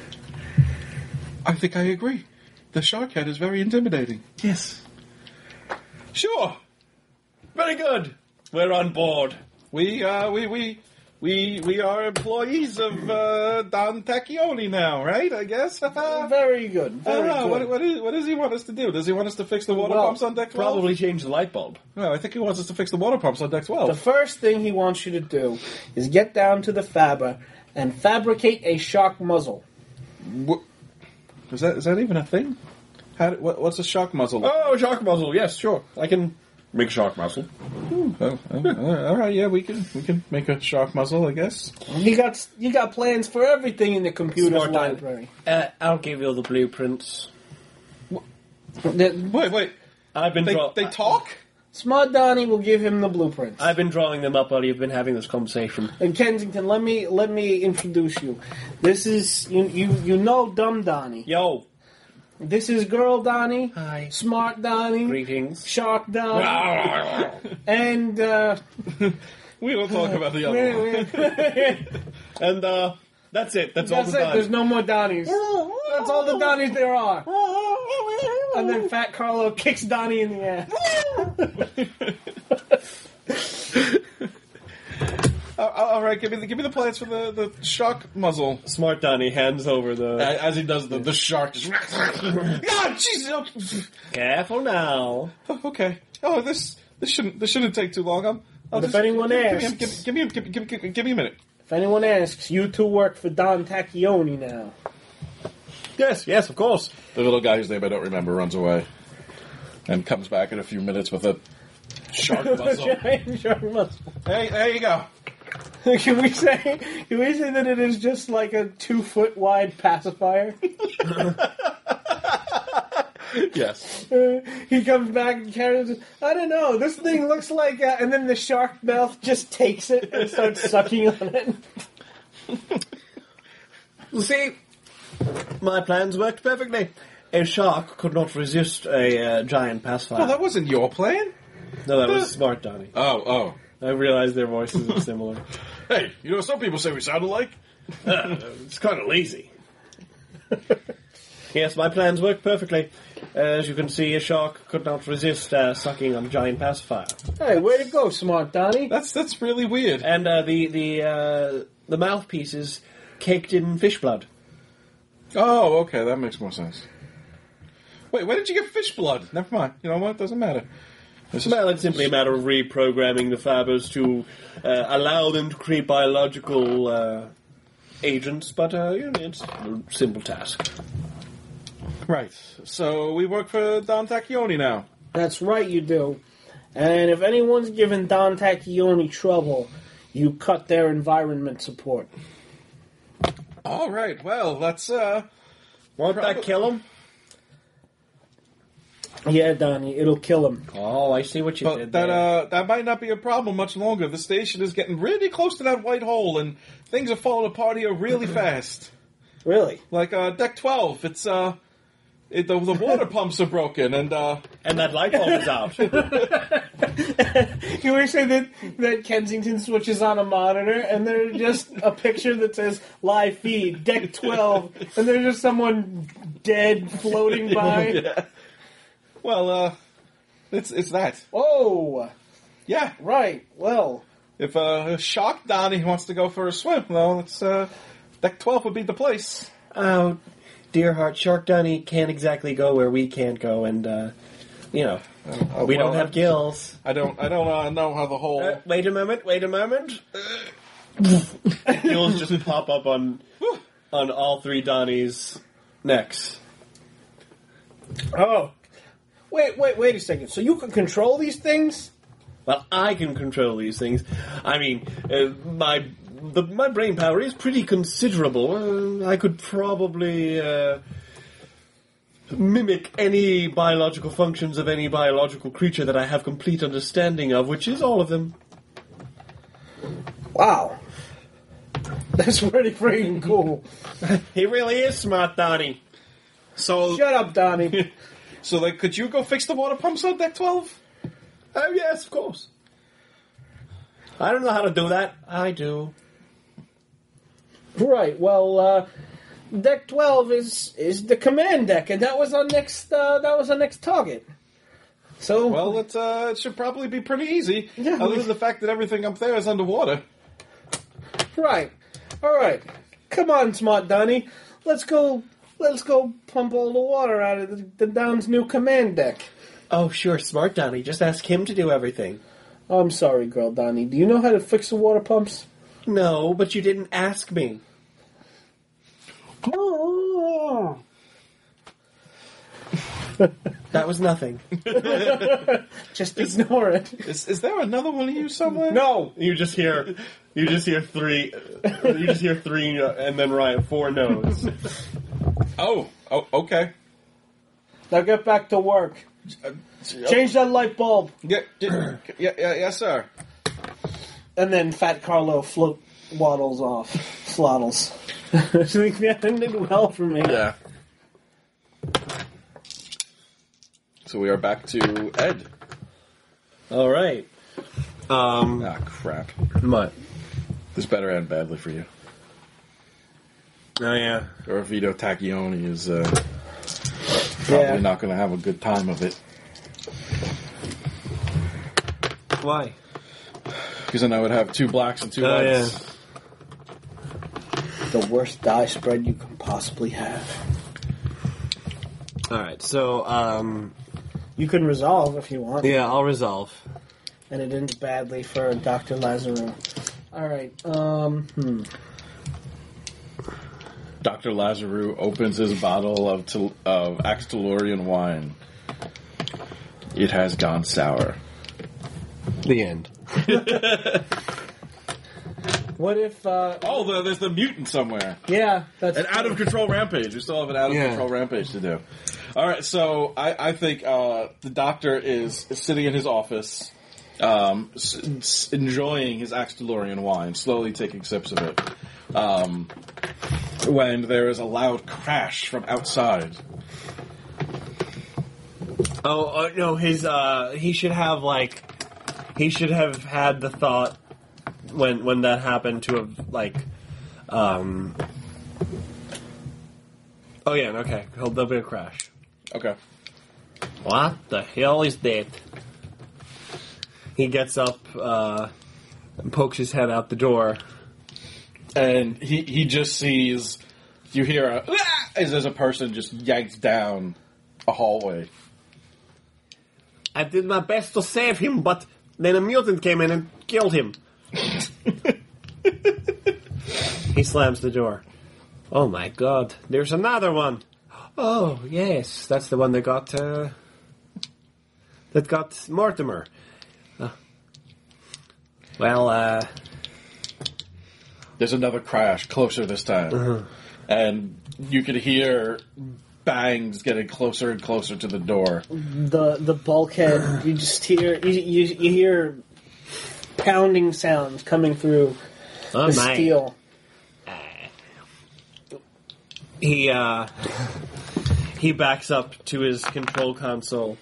I think I agree. The shark head is very intimidating. Yes. Sure, Very good. We're on board. we are employees of Don Tacchioni now, right? I guess. Very good. Very good. What does he want us to do? Does he want us to fix the water Well, pumps on deck 12? Probably change the light bulb. No, I think he wants us to fix the water pumps on deck 12. The first thing he wants you to do is get down to the Fabber and fabricate a shark muzzle. Is that even a thing? What's a shark muzzle? Oh, shark muzzle. Yes, sure. I can make shark muzzle. All right, yeah, we can make a shark muzzle, I guess. You got plans for everything in the computer Smart library. I'll give you the blueprints. Wait. I've been They talk? Smart Donnie will give him the blueprints. I've been drawing them up while you've been having this conversation. And Kensington, let me introduce you. This is you know Dumb Donnie. Yo, This is Girl Donnie. Hi. Smart Donnie. greetings. Shark Donnie. And We don't talk about the other one. And that's it. That's all that's the it. time. There's no more Donnies. That's all the Donnies there are. And then Fat Carlo kicks Donnie in the ass. All right, give me the plans for the shark muzzle. Smart Donnie hands over the... As he does the shark just... Ah, Jesus! Careful now. Okay. Oh, this shouldn't take too long. I'll If anyone asks, give me a minute. if anyone asks, you two work for Don Tacchioni now. Yes, of course. The little guy whose name I don't remember runs away and comes back in a few minutes with a shark muzzle. Shark muzzle. Hey, there you go. Can we say that it is just like a 2-foot wide pacifier? Yes. He comes back and carries it. I don't know. This thing looks like, and then the shark mouth just takes it and starts sucking on it. You see, my plans worked perfectly. A shark could not resist a giant pacifier. Oh, that wasn't your plan? No, that was Smart Donnie. Oh. I realized their voices are similar. Hey, you know, some people say we sound alike. It's kind of lazy. Yes, my plans worked perfectly. As you can see, a shark could not resist sucking on a giant pacifier. Hey, way to go, smart Donnie. That's really weird. And the mouthpiece is caked in fish blood. Oh, okay, that makes more sense. Wait, where did you get fish blood? Never mind. You know what? It doesn't matter. Well, it's simply a matter of reprogramming the fibers to allow them to create biological agents, but it's a simple task. Right. So we work for Don Tacchioni now. That's right, you do. And if anyone's giving Don Tacchioni trouble, you cut their environment support. All right. Well, let's. Won't that kill him? Yeah, Donnie, it'll kill him. Oh, I see what you did But there. that might not be a problem much longer. The station is getting really close to that white hole, and things are falling apart here really fast. Really? Like deck 12, it's the water pumps are broken, and that light bulb is out. You were saying that Kensington switches on a monitor, and there's just a picture that says live feed, deck 12, and there's just someone dead floating by. yeah. Well, it's that. Oh, Yeah. right. Well, If Shark Donnie wants to go for a swim, though, it's deck 12 would be the place. Oh, dear heart, Shark Donnie can't exactly go where we can't go, and we don't have gills. I don't know how the whole. Wait a moment. Gills just pop up on all three Donnies' necks. oh, wait a second. So you can control these things? Well, I can control these things. I mean, my brain power is pretty considerable. I could probably mimic any biological functions of any biological creature that I have complete understanding of, which is all of them. Wow, that's pretty freaking cool. He really is smart, Donnie. So, Shut up, Donnie. could you go fix the water pumps on deck 12? Oh, yes, of course. I don't know how to do that. I do. Right. Well, deck 12 is the command deck, and that was our next target. So Well, it should probably be pretty easy, Yeah, other than the fact that everything up there is underwater. right. All right. Come on, smart Donnie. Let's go pump all the water out of the Don's new command deck. Oh, sure, smart Donnie. Just ask him to do everything. I'm sorry, girl Donnie. Do you know how to fix the water pumps? No, but you didn't ask me. Oh. That was nothing. Just ignore it. Is there another one of you somewhere? No. You just hear three. You just hear three, and then Ryan 4 no's. Oh, okay. Now get back to work. Change that light bulb. Yeah, yes, sir. And then Fat Carlo waddles off. Sloddles. So that did well for me. Yeah. So we are back to Ed. All right. Ah, crap. What? This better end badly for you. Oh yeah. Or Vito Tacchioni is probably not going to have a good time of it. Why? Because then I would have 2 blacks and 2 Oh, whites. The worst die spread you can possibly have. All right. So, You can resolve if you want. yeah, I'll resolve. And it ends badly for Dr. Lazarou. Alright, Dr. Lazarou opens his bottle of Axtolorian wine. It has gone sour. The end. What if, Oh, there's the mutant somewhere. yeah, that's... An out-of-control rampage. We still have an out-of-control rampage to do. All right, so I think the doctor is sitting in his office, enjoying his Axtolorian wine, slowly taking sips of it, when there is a loud crash from outside. Oh no, he should have had the thought when that happened to have oh yeah, okay, there'll be a crash. Okay. What the hell is that? He gets up and pokes his head out the door. And he just sees, you hear a, "Ah!" as there's a person just yanked down a hallway. I did my best to save him, but then a mutant came in and killed him. He slams the door. Oh my god, there's another one. Oh, yes, that's the one that got Mortimer. There's another crash, closer this time. And you could hear bangs getting closer and closer to the door. The bulkhead, you just hear you hear pounding sounds coming through the steel. He backs up to his control console.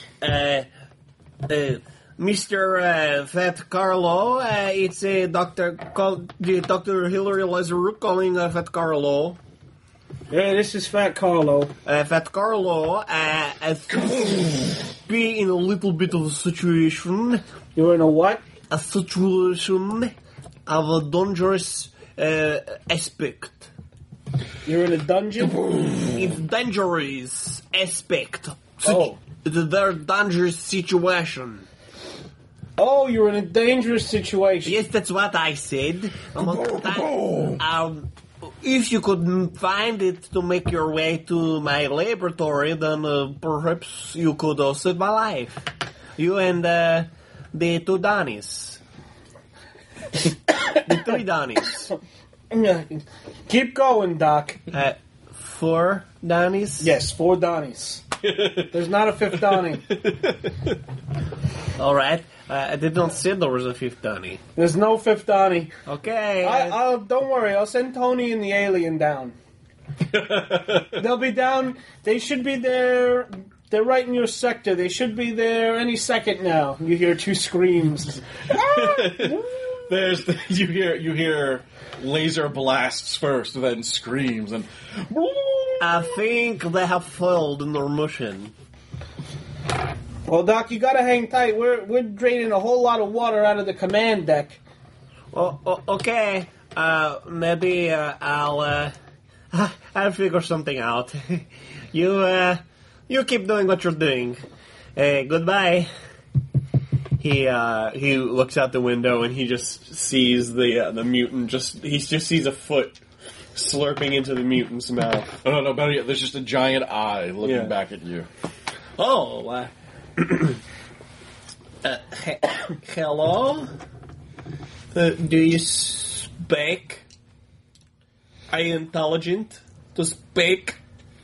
Mr. Fat Carlo, it's Dr. Hilary Lazaruk calling Fat Carlo. Yeah, this is Fat Carlo. Fat Carlo, be in a little bit of a situation. You're in a what? A situation of a dangerous aspect. You're in a dungeon? It's dangerous aspect. Oh. They're dangerous situation. Oh, you're in a dangerous situation. Yes, that's what I said. If you could find it to make your way to my laboratory, then perhaps you could save my life. You and the two Donnies. The three Donnies. Keep going, Doc. 4 Donnies? Yes, 4 Donnies. There's not a 5th Donnie. All right. I did not say there was a 5th Donnie. There's no 5th Donnie. Okay. I'll don't worry. I'll send Tony and the alien down. They'll be down. They should be there. They're right in your sector. They should be there any second now. You hear 2 screams. You hear laser blasts first, then screams, and I think they have failed in their mission. Well, Doc, you gotta hang tight. We're draining a whole lot of water out of the command deck. Okay. Maybe I'll figure something out. You keep doing what you're doing. Goodbye. He looks out the window and he just sees the mutant. He just sees a foot slurping into the mutant's mouth. Oh, no, better yet, there's just a giant eye looking back at you. Oh, hello? Do you speak? Are you intelligent to speak?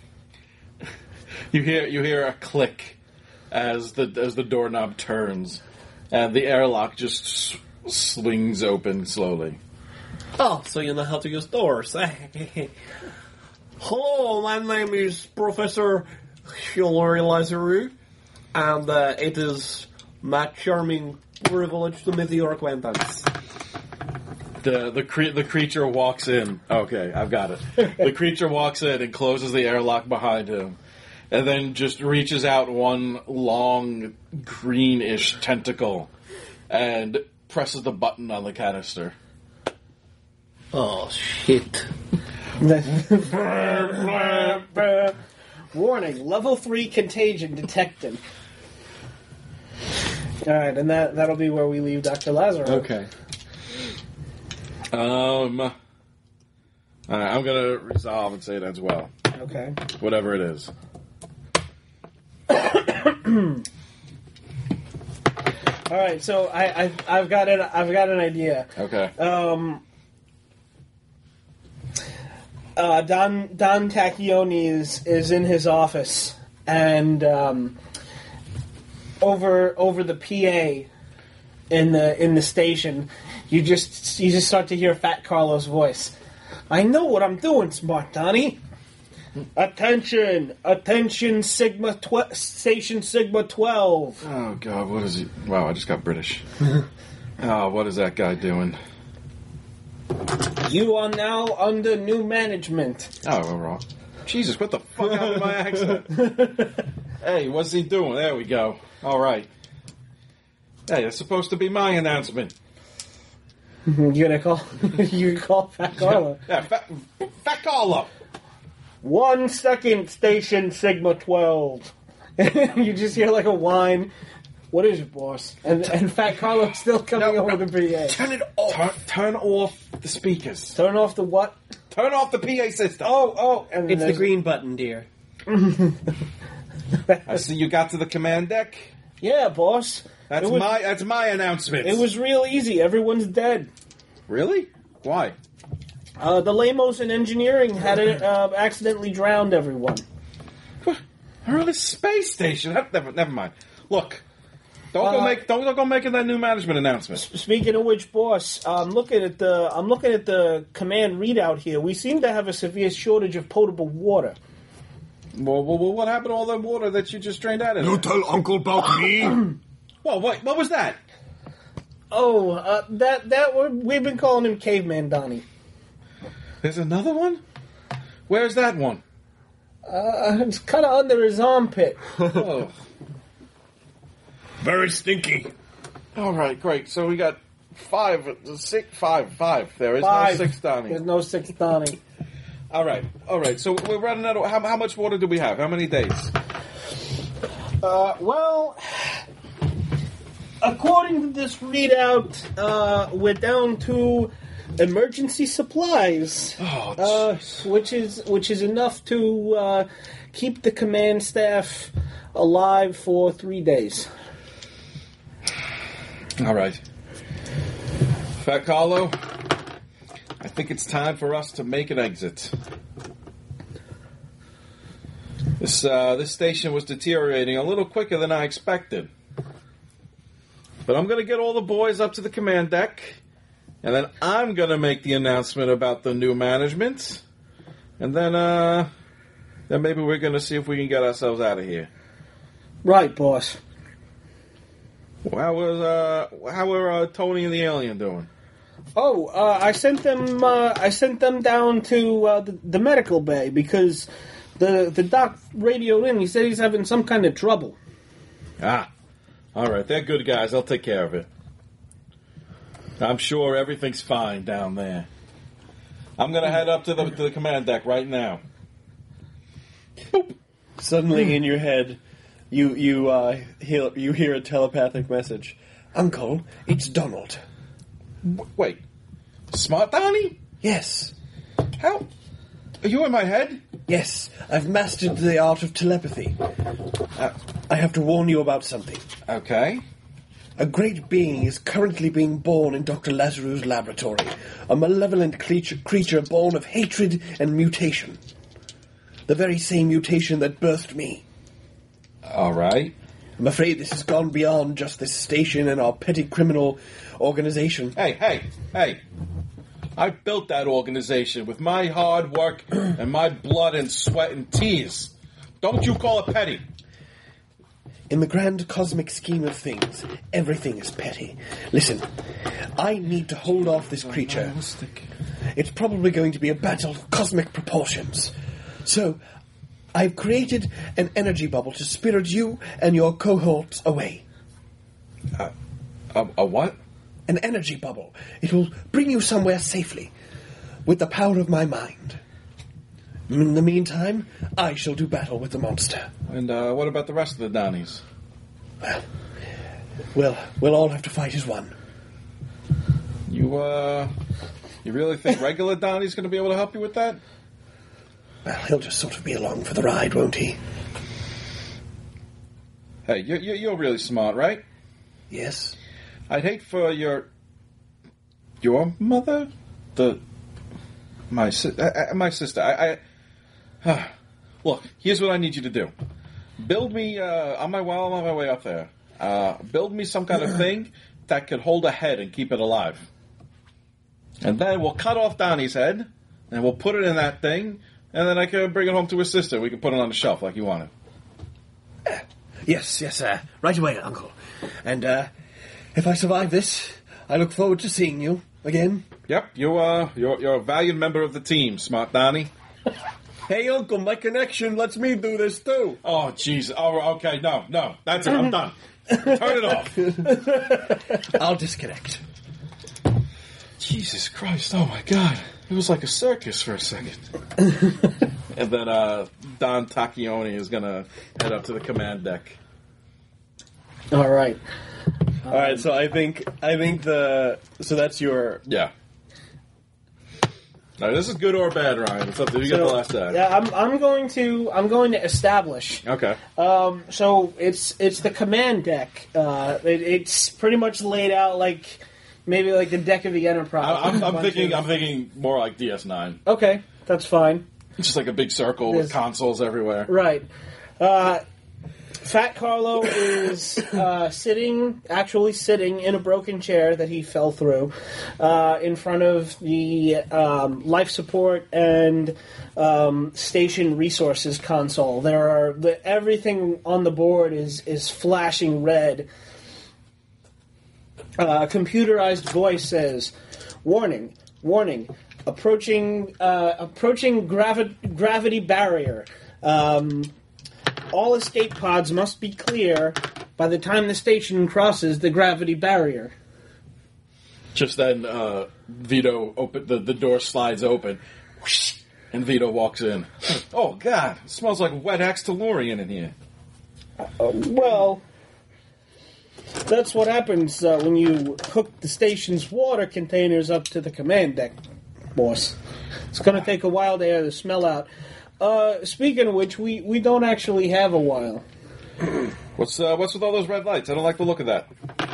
You hear a click as the doorknob turns, and the airlock just swings open slowly. Oh, so you know how to use doors. Hello, my name is Professor Hilary Lazarus, and it is my charming privilege to meet your acquaintance. The creature walks in. Okay, I've got it. The creature walks in and closes the airlock behind him, and then just reaches out one long greenish tentacle and presses the button on the canister. Oh, shit. Warning, level 3 contagion detected. Alright, and that'll be where we leave Dr. Lazarus. Okay. Alright, I'm gonna resolve and say it as well. Okay. Whatever it is. Alright, so I've got an idea. Okay. Don Tacchioni is in his office, and over the PA in the station, you just start to hear Fat Carlo's voice. I know what I'm doing, Smart Donnie. Attention, Station Sigma 12. Oh God, what is he? Wow, I just got British. Oh, what is that guy doing? You are now under new management. Oh, we're wrong. Jesus, what the fuck out of my accent? Hey, what's he doing? There we go. All right. Hey, it's supposed to be my announcement. You gonna call? You call Fat Carlo? Yeah, Fat Carlo. 1 second, station Sigma 12. You just hear like a whine. What is it, boss? And Fat Carlo's still coming over the PA. Turn it off. Turn off the speakers. Turn off the what? Turn off the PA system. Oh. And It's the green button, dear. I see you got to the command deck. Yeah, boss. That's my announcement. It was real easy. Everyone's dead. Really? Why? The Lamos in engineering had accidentally drowned everyone. We're on a space station. Never mind. Look, don't go making that new management announcement. Speaking of which, boss, I'm looking at the command readout here. We seem to have a severe shortage of potable water. Well, what happened to all the water that you just drained out of there? You tell Uncle about me. Well, what was that? Oh, we've been calling him Caveman Donnie. There's another one? Where's that one? It's kind of under his armpit. Oh. Very stinky. All right, great. So we got 5. There is 5. no 6, Donnie. There's no 6 Donnie. All right. So we're running out of... How much water do we have? How many days? Well, according to this readout, we're down to emergency supplies, which is enough to keep the command staff alive for 3 days. All right. Fat Carlo, I think it's time for us to make an exit. This station was deteriorating a little quicker than I expected. But I'm going to get all the boys up to the command deck, and then I'm going to make the announcement about the new management, and then maybe we're going to see if we can get ourselves out of here. Right, boss. How were Tony and the alien doing? Oh, I sent them down to the medical bay because the doc radioed in. He said he's having some kind of trouble. All right. They're good guys. I'll take care of it. I'm sure everything's fine down there. I'm going to head up to the command deck right now. Boop. Suddenly in your head, you hear a telepathic message. Uncle, it's Donald. Wait. Smart Donnie? Yes. How? Are you in my head? Yes, I've mastered the art of telepathy. I have to warn you about something. Okay. A great being is currently being born in Dr. Lazaru's laboratory. A malevolent creature born of hatred and mutation. The very same mutation that birthed me. All right. I'm afraid this has gone beyond just this station and our petty criminal organization. Hey. I built that organization with my hard work and my blood and sweat and tears. Don't you call it petty. In the grand cosmic scheme of things, everything is petty. Listen, I need to hold off this creature. It's probably going to be a battle of cosmic proportions. So, I've created an energy bubble to spirit you and your cohorts away. A what? An energy bubble. It will bring you somewhere safely, with the power of my mind. In the meantime, I shall do battle with the monster. And what about the rest of the Donnies? Well, we'll all have to fight as one. You really think regular Donnie's going to be able to help you with that? Well, he'll just sort of be along for the ride, won't he? Hey, you're really smart, right? Yes. I'd hate for your mother, my sister. Look, here's what I need you to do. Build me on my way up there. Build me some kind of thing that could hold a head and keep it alive. And then we'll cut off Donnie's head, and we'll put it in that thing, and then I can bring it home to his sister. We can put it on the shelf like you wanted. Yes, right away, Uncle. And if I survive this, I look forward to seeing you again. Yep, you're a valued member of the team, Smart Donnie. Hey, Uncle, my connection lets me do this too. Oh, jeez. Oh, okay. No. That's it. I'm done. Turn it off. I'll disconnect. Jesus Christ. Oh, my God. It was like a circus for a second. And then Don Tacchioni is going to head up to the command deck. All right. All right, so I think so that's your... Yeah. Now, this is good or bad, Ryan. It's up to you. You get the last say. Yeah, I'm going to establish. Okay. So it's the command deck. It's pretty much laid out like maybe like the deck of the Enterprise. I'm thinking more like DS9. Okay, that's fine. It's just like a big circle with consoles everywhere. Right. Fat Carlo is actually sitting in a broken chair that he fell through in front of the life support and station resources console. Everything on the board is flashing red. A computerized voice says, "Warning, warning, approaching gravity barrier. All escape pods must be clear by the time the station crosses the gravity barrier." Just then, Vito the door slides open, whoosh, and Vito walks in. Oh God! It smells like wet Axe Tellurian in here. Well, that's what happens when you hook the station's water containers up to the command deck, boss. It's going to take a while to air the smell out. Speaking of which, we don't actually have a while. What's with all those red lights? I don't like the look of that.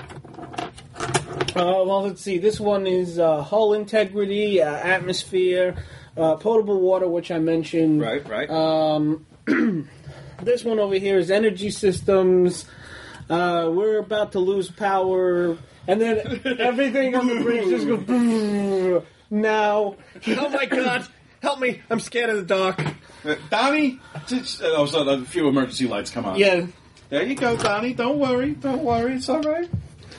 Well, let's see. This one is hull integrity, atmosphere, potable water, which I mentioned. Right. This one over here is energy systems. We're about to lose power, and then everything on the bridge just goes. Now, oh my God! Help me! I'm scared of the dark. Donnie? So a few emergency lights come on. Yeah. There you go, Donnie. Don't worry. It's all right.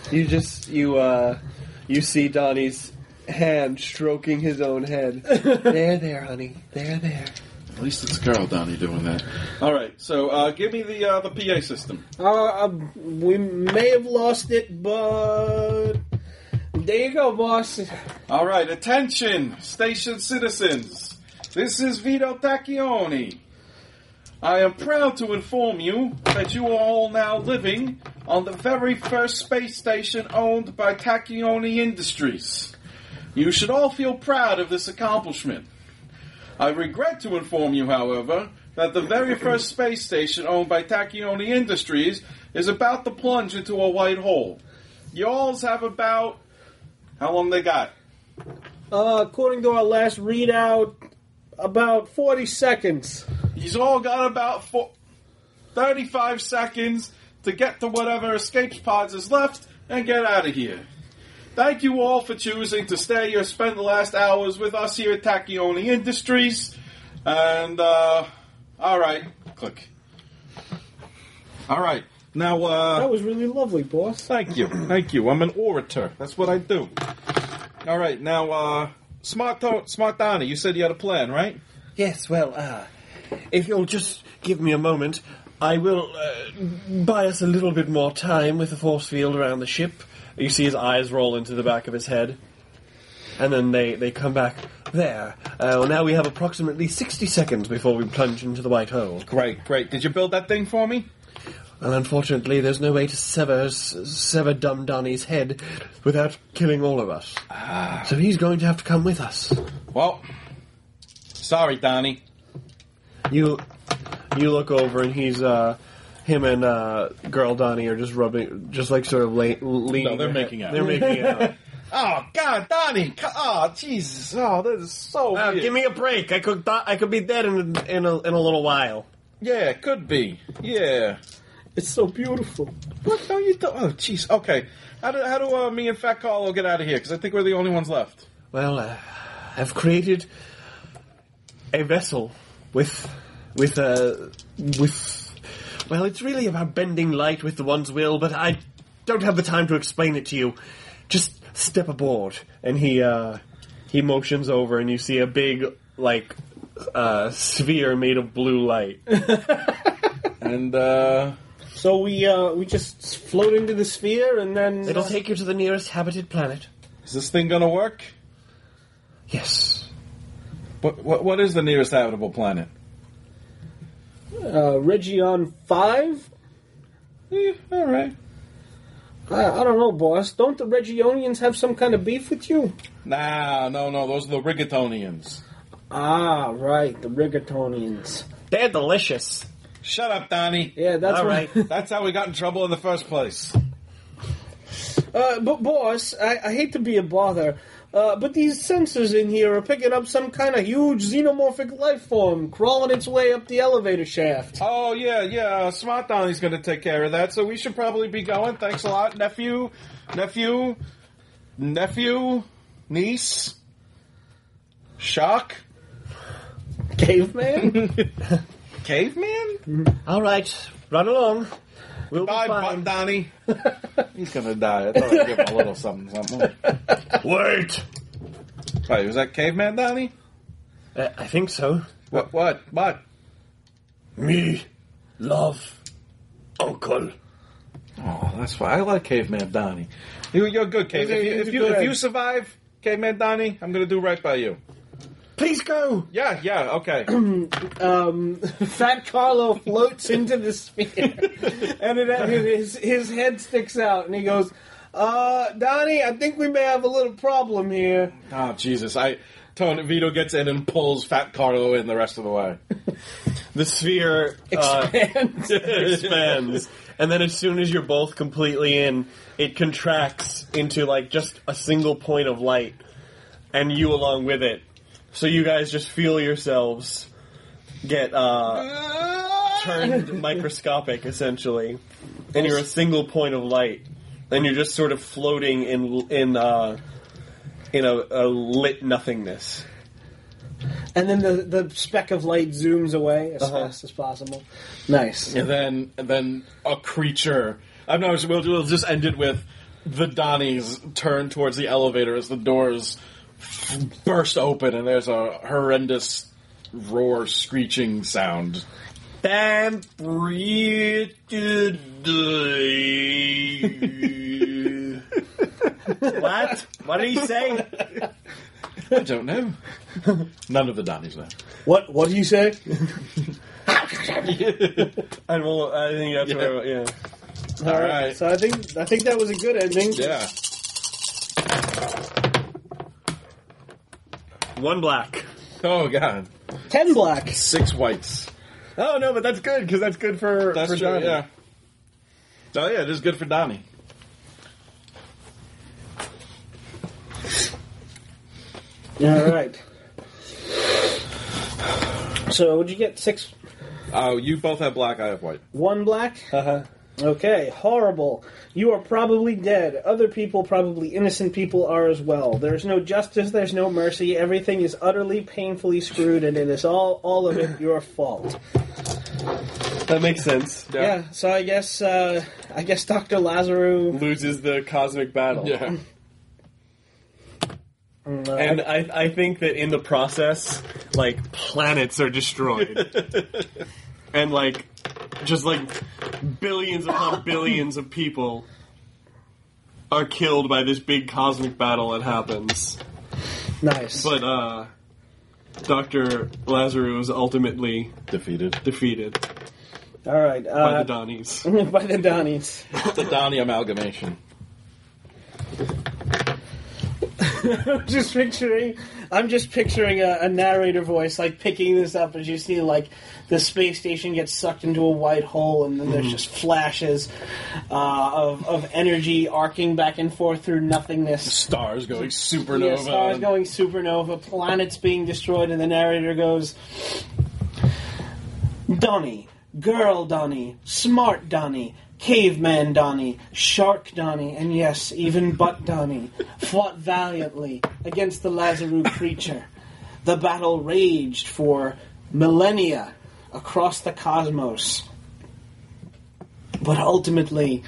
You see Donnie's hand stroking his own head. There, honey. There. At least it's a girl, Donnie, doing that. All right. So give me the PA system. We may have lost it, but there you go, boss. All right. Attention, station citizens. This is Vito Tacchioni. I am proud to inform you that you are all now living on the very first space station owned by Tacchioni Industries. You should all feel proud of this accomplishment. I regret to inform you, however, that the very first space station owned by Tacchioni Industries is about to plunge into a white hole. Y'alls have about... How long they got? According to our last readout, about 40 seconds. He's all got about 35 seconds to get to whatever escape pods is left and get out of here. Thank you all for choosing to stay or spend the last hours with us here at Tacchioni Industries. And, alright. Click. Alright. Now, that was really lovely, boss. Thank you. I'm an orator. That's what I do. Alright, now, Smart Donnie, you said you had a plan, right? Yes, well, if you'll just give me a moment, I will buy us a little bit more time with the force field around the ship. You see his eyes roll into the back of his head. And then they come back. There. Now we have approximately 60 seconds before we plunge into the white hole. Great. Did you build that thing for me? Well, unfortunately, there's no way to sever Dumb Donnie's head without killing all of us. So he's going to have to come with us. Well, sorry, Donnie. You look over and he's him and girl Donnie are just rubbing, just like sort of leaning. No, they're making out. They're making out. Oh God, Donnie! Oh Jesus! Oh, this is so weird. Give me a break. I could be dead in a little while. Yeah, it could be. Yeah. It's so beautiful. What? No, you don't. Oh, jeez. Okay. How do me and Fat Carlo get out of here? Because I think we're the only ones left. Well, I've created a vessel with. Well, it's really about bending light with the one's will, but I don't have the time to explain it to you. Just step aboard. And he motions over, and you see a big, sphere made of blue light. And, So we just float into the sphere, and then It'll take you to the nearest habited planet. is this thing gonna work? Yes. What is the nearest habitable planet? Region 5. Alright. I don't know, boss. Don't the Regionians have some kind of beef with you? Nah, no, those are the Rigatonians. Ah, right, the Rigatonians. They're delicious. Shut up, Donnie. Yeah, that's All right. That's how we got in trouble in the first place. But boss, I hate to be a bother, but these sensors in here are picking up some kind of huge xenomorphic life form crawling its way up the elevator shaft. Oh, yeah, Smart Donnie's gonna take care of that, so we should probably be going. Thanks a lot, nephew, niece, Shock, Caveman? Caveman? All right, run along. We'll Bye, be fine. Donnie. He's gonna die. I thought I'd give him a little something. Wait! Wait, was that Caveman, Donnie? I think so. What? Me. Love. Uncle. Oh, that's fine. I like Caveman Donnie. You're good, Caveman. If you survive, Caveman Donnie, I'm gonna do right by you. Please go. Yeah, okay. Fat Carlo floats into the sphere, and his head sticks out, and he goes, Donnie, I think we may have a little problem here. Oh, Jesus. Vito gets in and pulls Fat Carlo in the rest of the way. The sphere expands. And then as soon as you're both completely in, it contracts into like just a single point of light. And you along with it. So you guys just feel yourselves get turned microscopic, essentially. And you're a single point of light. And you're just sort of floating in a lit nothingness. And then the speck of light zooms away as fast as possible. Nice. And then a creature. We'll just end it with the Donnies turn towards the elevator as the doors burst open, and there's a horrendous roar, screeching sound. What? What did he say? I don't know. None of the Donnies know. What do you say? And well, I think that's what. Yeah. All right. So I think that was a good ending. Yeah. 1 black. Oh, God. 10 black. 6 whites. Oh no, but that's good because that's good for That's true, Donnie. yeah. Oh, yeah, it is good for Donnie. All right. So, would you get 6? Oh, you both have black, I have white. 1 black? Uh-huh. Okay, horrible. You are probably dead. Other people, probably innocent people, are as well. There's no justice, there's no mercy. Everything is utterly, painfully screwed, and it is all of it your fault. That makes sense. Yeah, so I guess Dr. Lazarus... Loses the cosmic battle. Yeah. And I think that in the process, like, planets are destroyed. And, like, just, like, billions upon billions of people are killed by this big cosmic battle that happens. Nice. But, Dr. Lazarus is ultimately Defeated. All right. by the Donnies. By the Donnies. The Donnie amalgamation. I'm just picturing a narrator voice like picking this up as you see like the space station gets sucked into a white hole, and then there's just flashes of energy arcing back and forth through nothingness. Stars going supernova. Yeah, stars going supernova, planets being destroyed, and the narrator goes, Donnie, girl Donnie, smart Donnie, caveman Donnie, shark Donnie, and yes, even butt Donnie, fought valiantly against the Lazarus creature. The battle raged for millennia across the cosmos. But ultimately,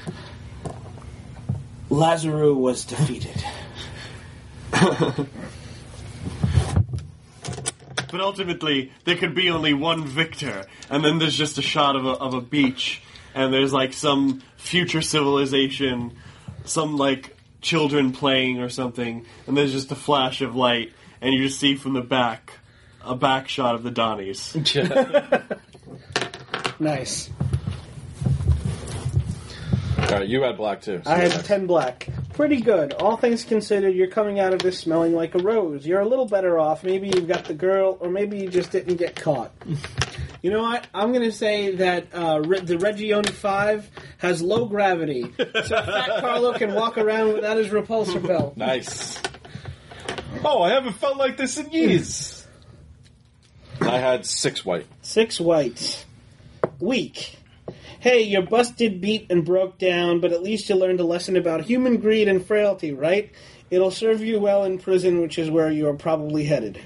Lazarus was defeated. but ultimately there could be only one victor, and then there's just a shot of a beach, and there's like some future civilization, some like children playing or something, and there's just a flash of light, and you just see from the back a back shot of the Donnies. Nice. All right, you had black too. So I had 10 black. Pretty good. All things considered, you're coming out of this smelling like a rose. You're a little better off. Maybe you've got the girl, or maybe you just didn't get caught. You know what? I'm going to say that the Regione 5 has low gravity, so Fat Carlo can walk around without his repulsor belt. Nice. Oh, I haven't felt like this in years. I had 6 white. 6 whites. Weak. Hey, you're busted, beat, and broke down, but at least you learned a lesson about human greed and frailty, right? It'll serve you well in prison, which is where you're probably headed.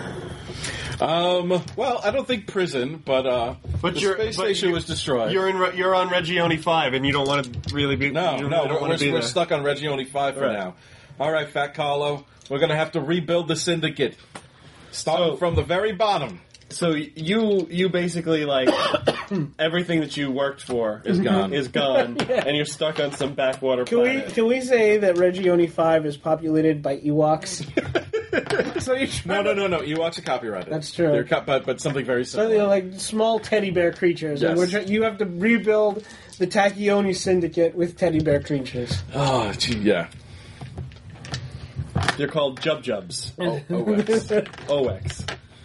Well, I don't think prison, but the space station was destroyed. You're on Regione 5, and you don't want to really be. We're stuck on Regione 5 for now. All right, Fat Carlo, we're going to have to rebuild the syndicate, starting from the very bottom. So you basically like everything that you worked for is gone, and you're stuck on some backwater planet. Can we say that Regione 5 is populated by Ewoks? So No. Ewoks are copyrighted. That's true. They're but something very So similar. they're like small teddy bear creatures, Yes. and you have to rebuild the Tachyon Syndicate with teddy bear creatures. Oh, gee, yeah. They're called Jubs. OX.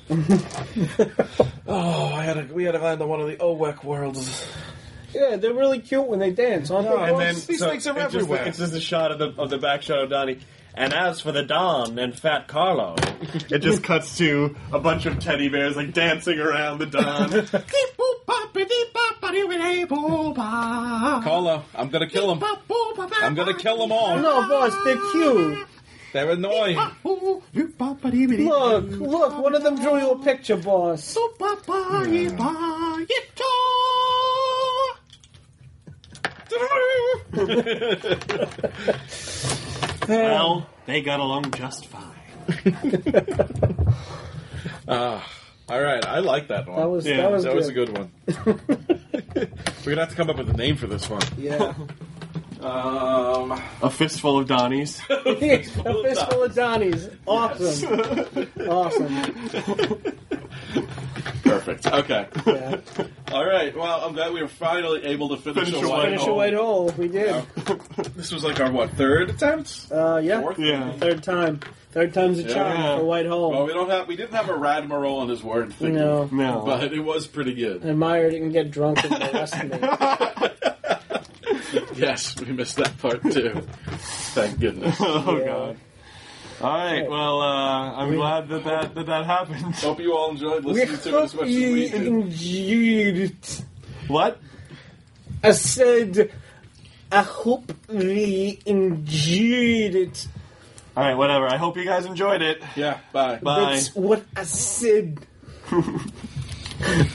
OX. We had to land on one of the OWEC worlds. Yeah, they're really cute when they dance, aren't they? And then these things are everywhere. It's just a shot of the back shot of Donnie. And as for the Don and Fat Carlo, it just cuts to a bunch of teddy bears like dancing around the Don. Carlo, I'm gonna kill them. I'm gonna kill them all. No, boss, they're cute. They're annoying. Look, one of them drew you a picture, boss. Well, they got along just fine. All right, I like that one. That was a good one. We're gonna have to come up with a name for this one. Yeah. A fistful of Donnies. A fistful of Donnies. Awesome. Perfect. Okay. Yeah. All right. Well, I'm glad we were finally able to finish a white Finish a hole. white hole. We did. This was like our third attempt? Yeah. Fourth? Yeah. Third time. Third time's a charm Yeah. for white hole. Well, we didn't have a Radmiral on his word figure. No. But it was pretty good. And Meyer didn't get drunk and arrested me. Yes, we missed that part too. Thank goodness. Oh, Yeah. God. All right. Well, I'm glad that happened. Hope you all enjoyed listening to it as much as we did. enjoyed it. What? I said, I hope we enjoyed it. All right. Whatever. I hope you guys enjoyed it. Yeah, bye. Bye. That's what I said.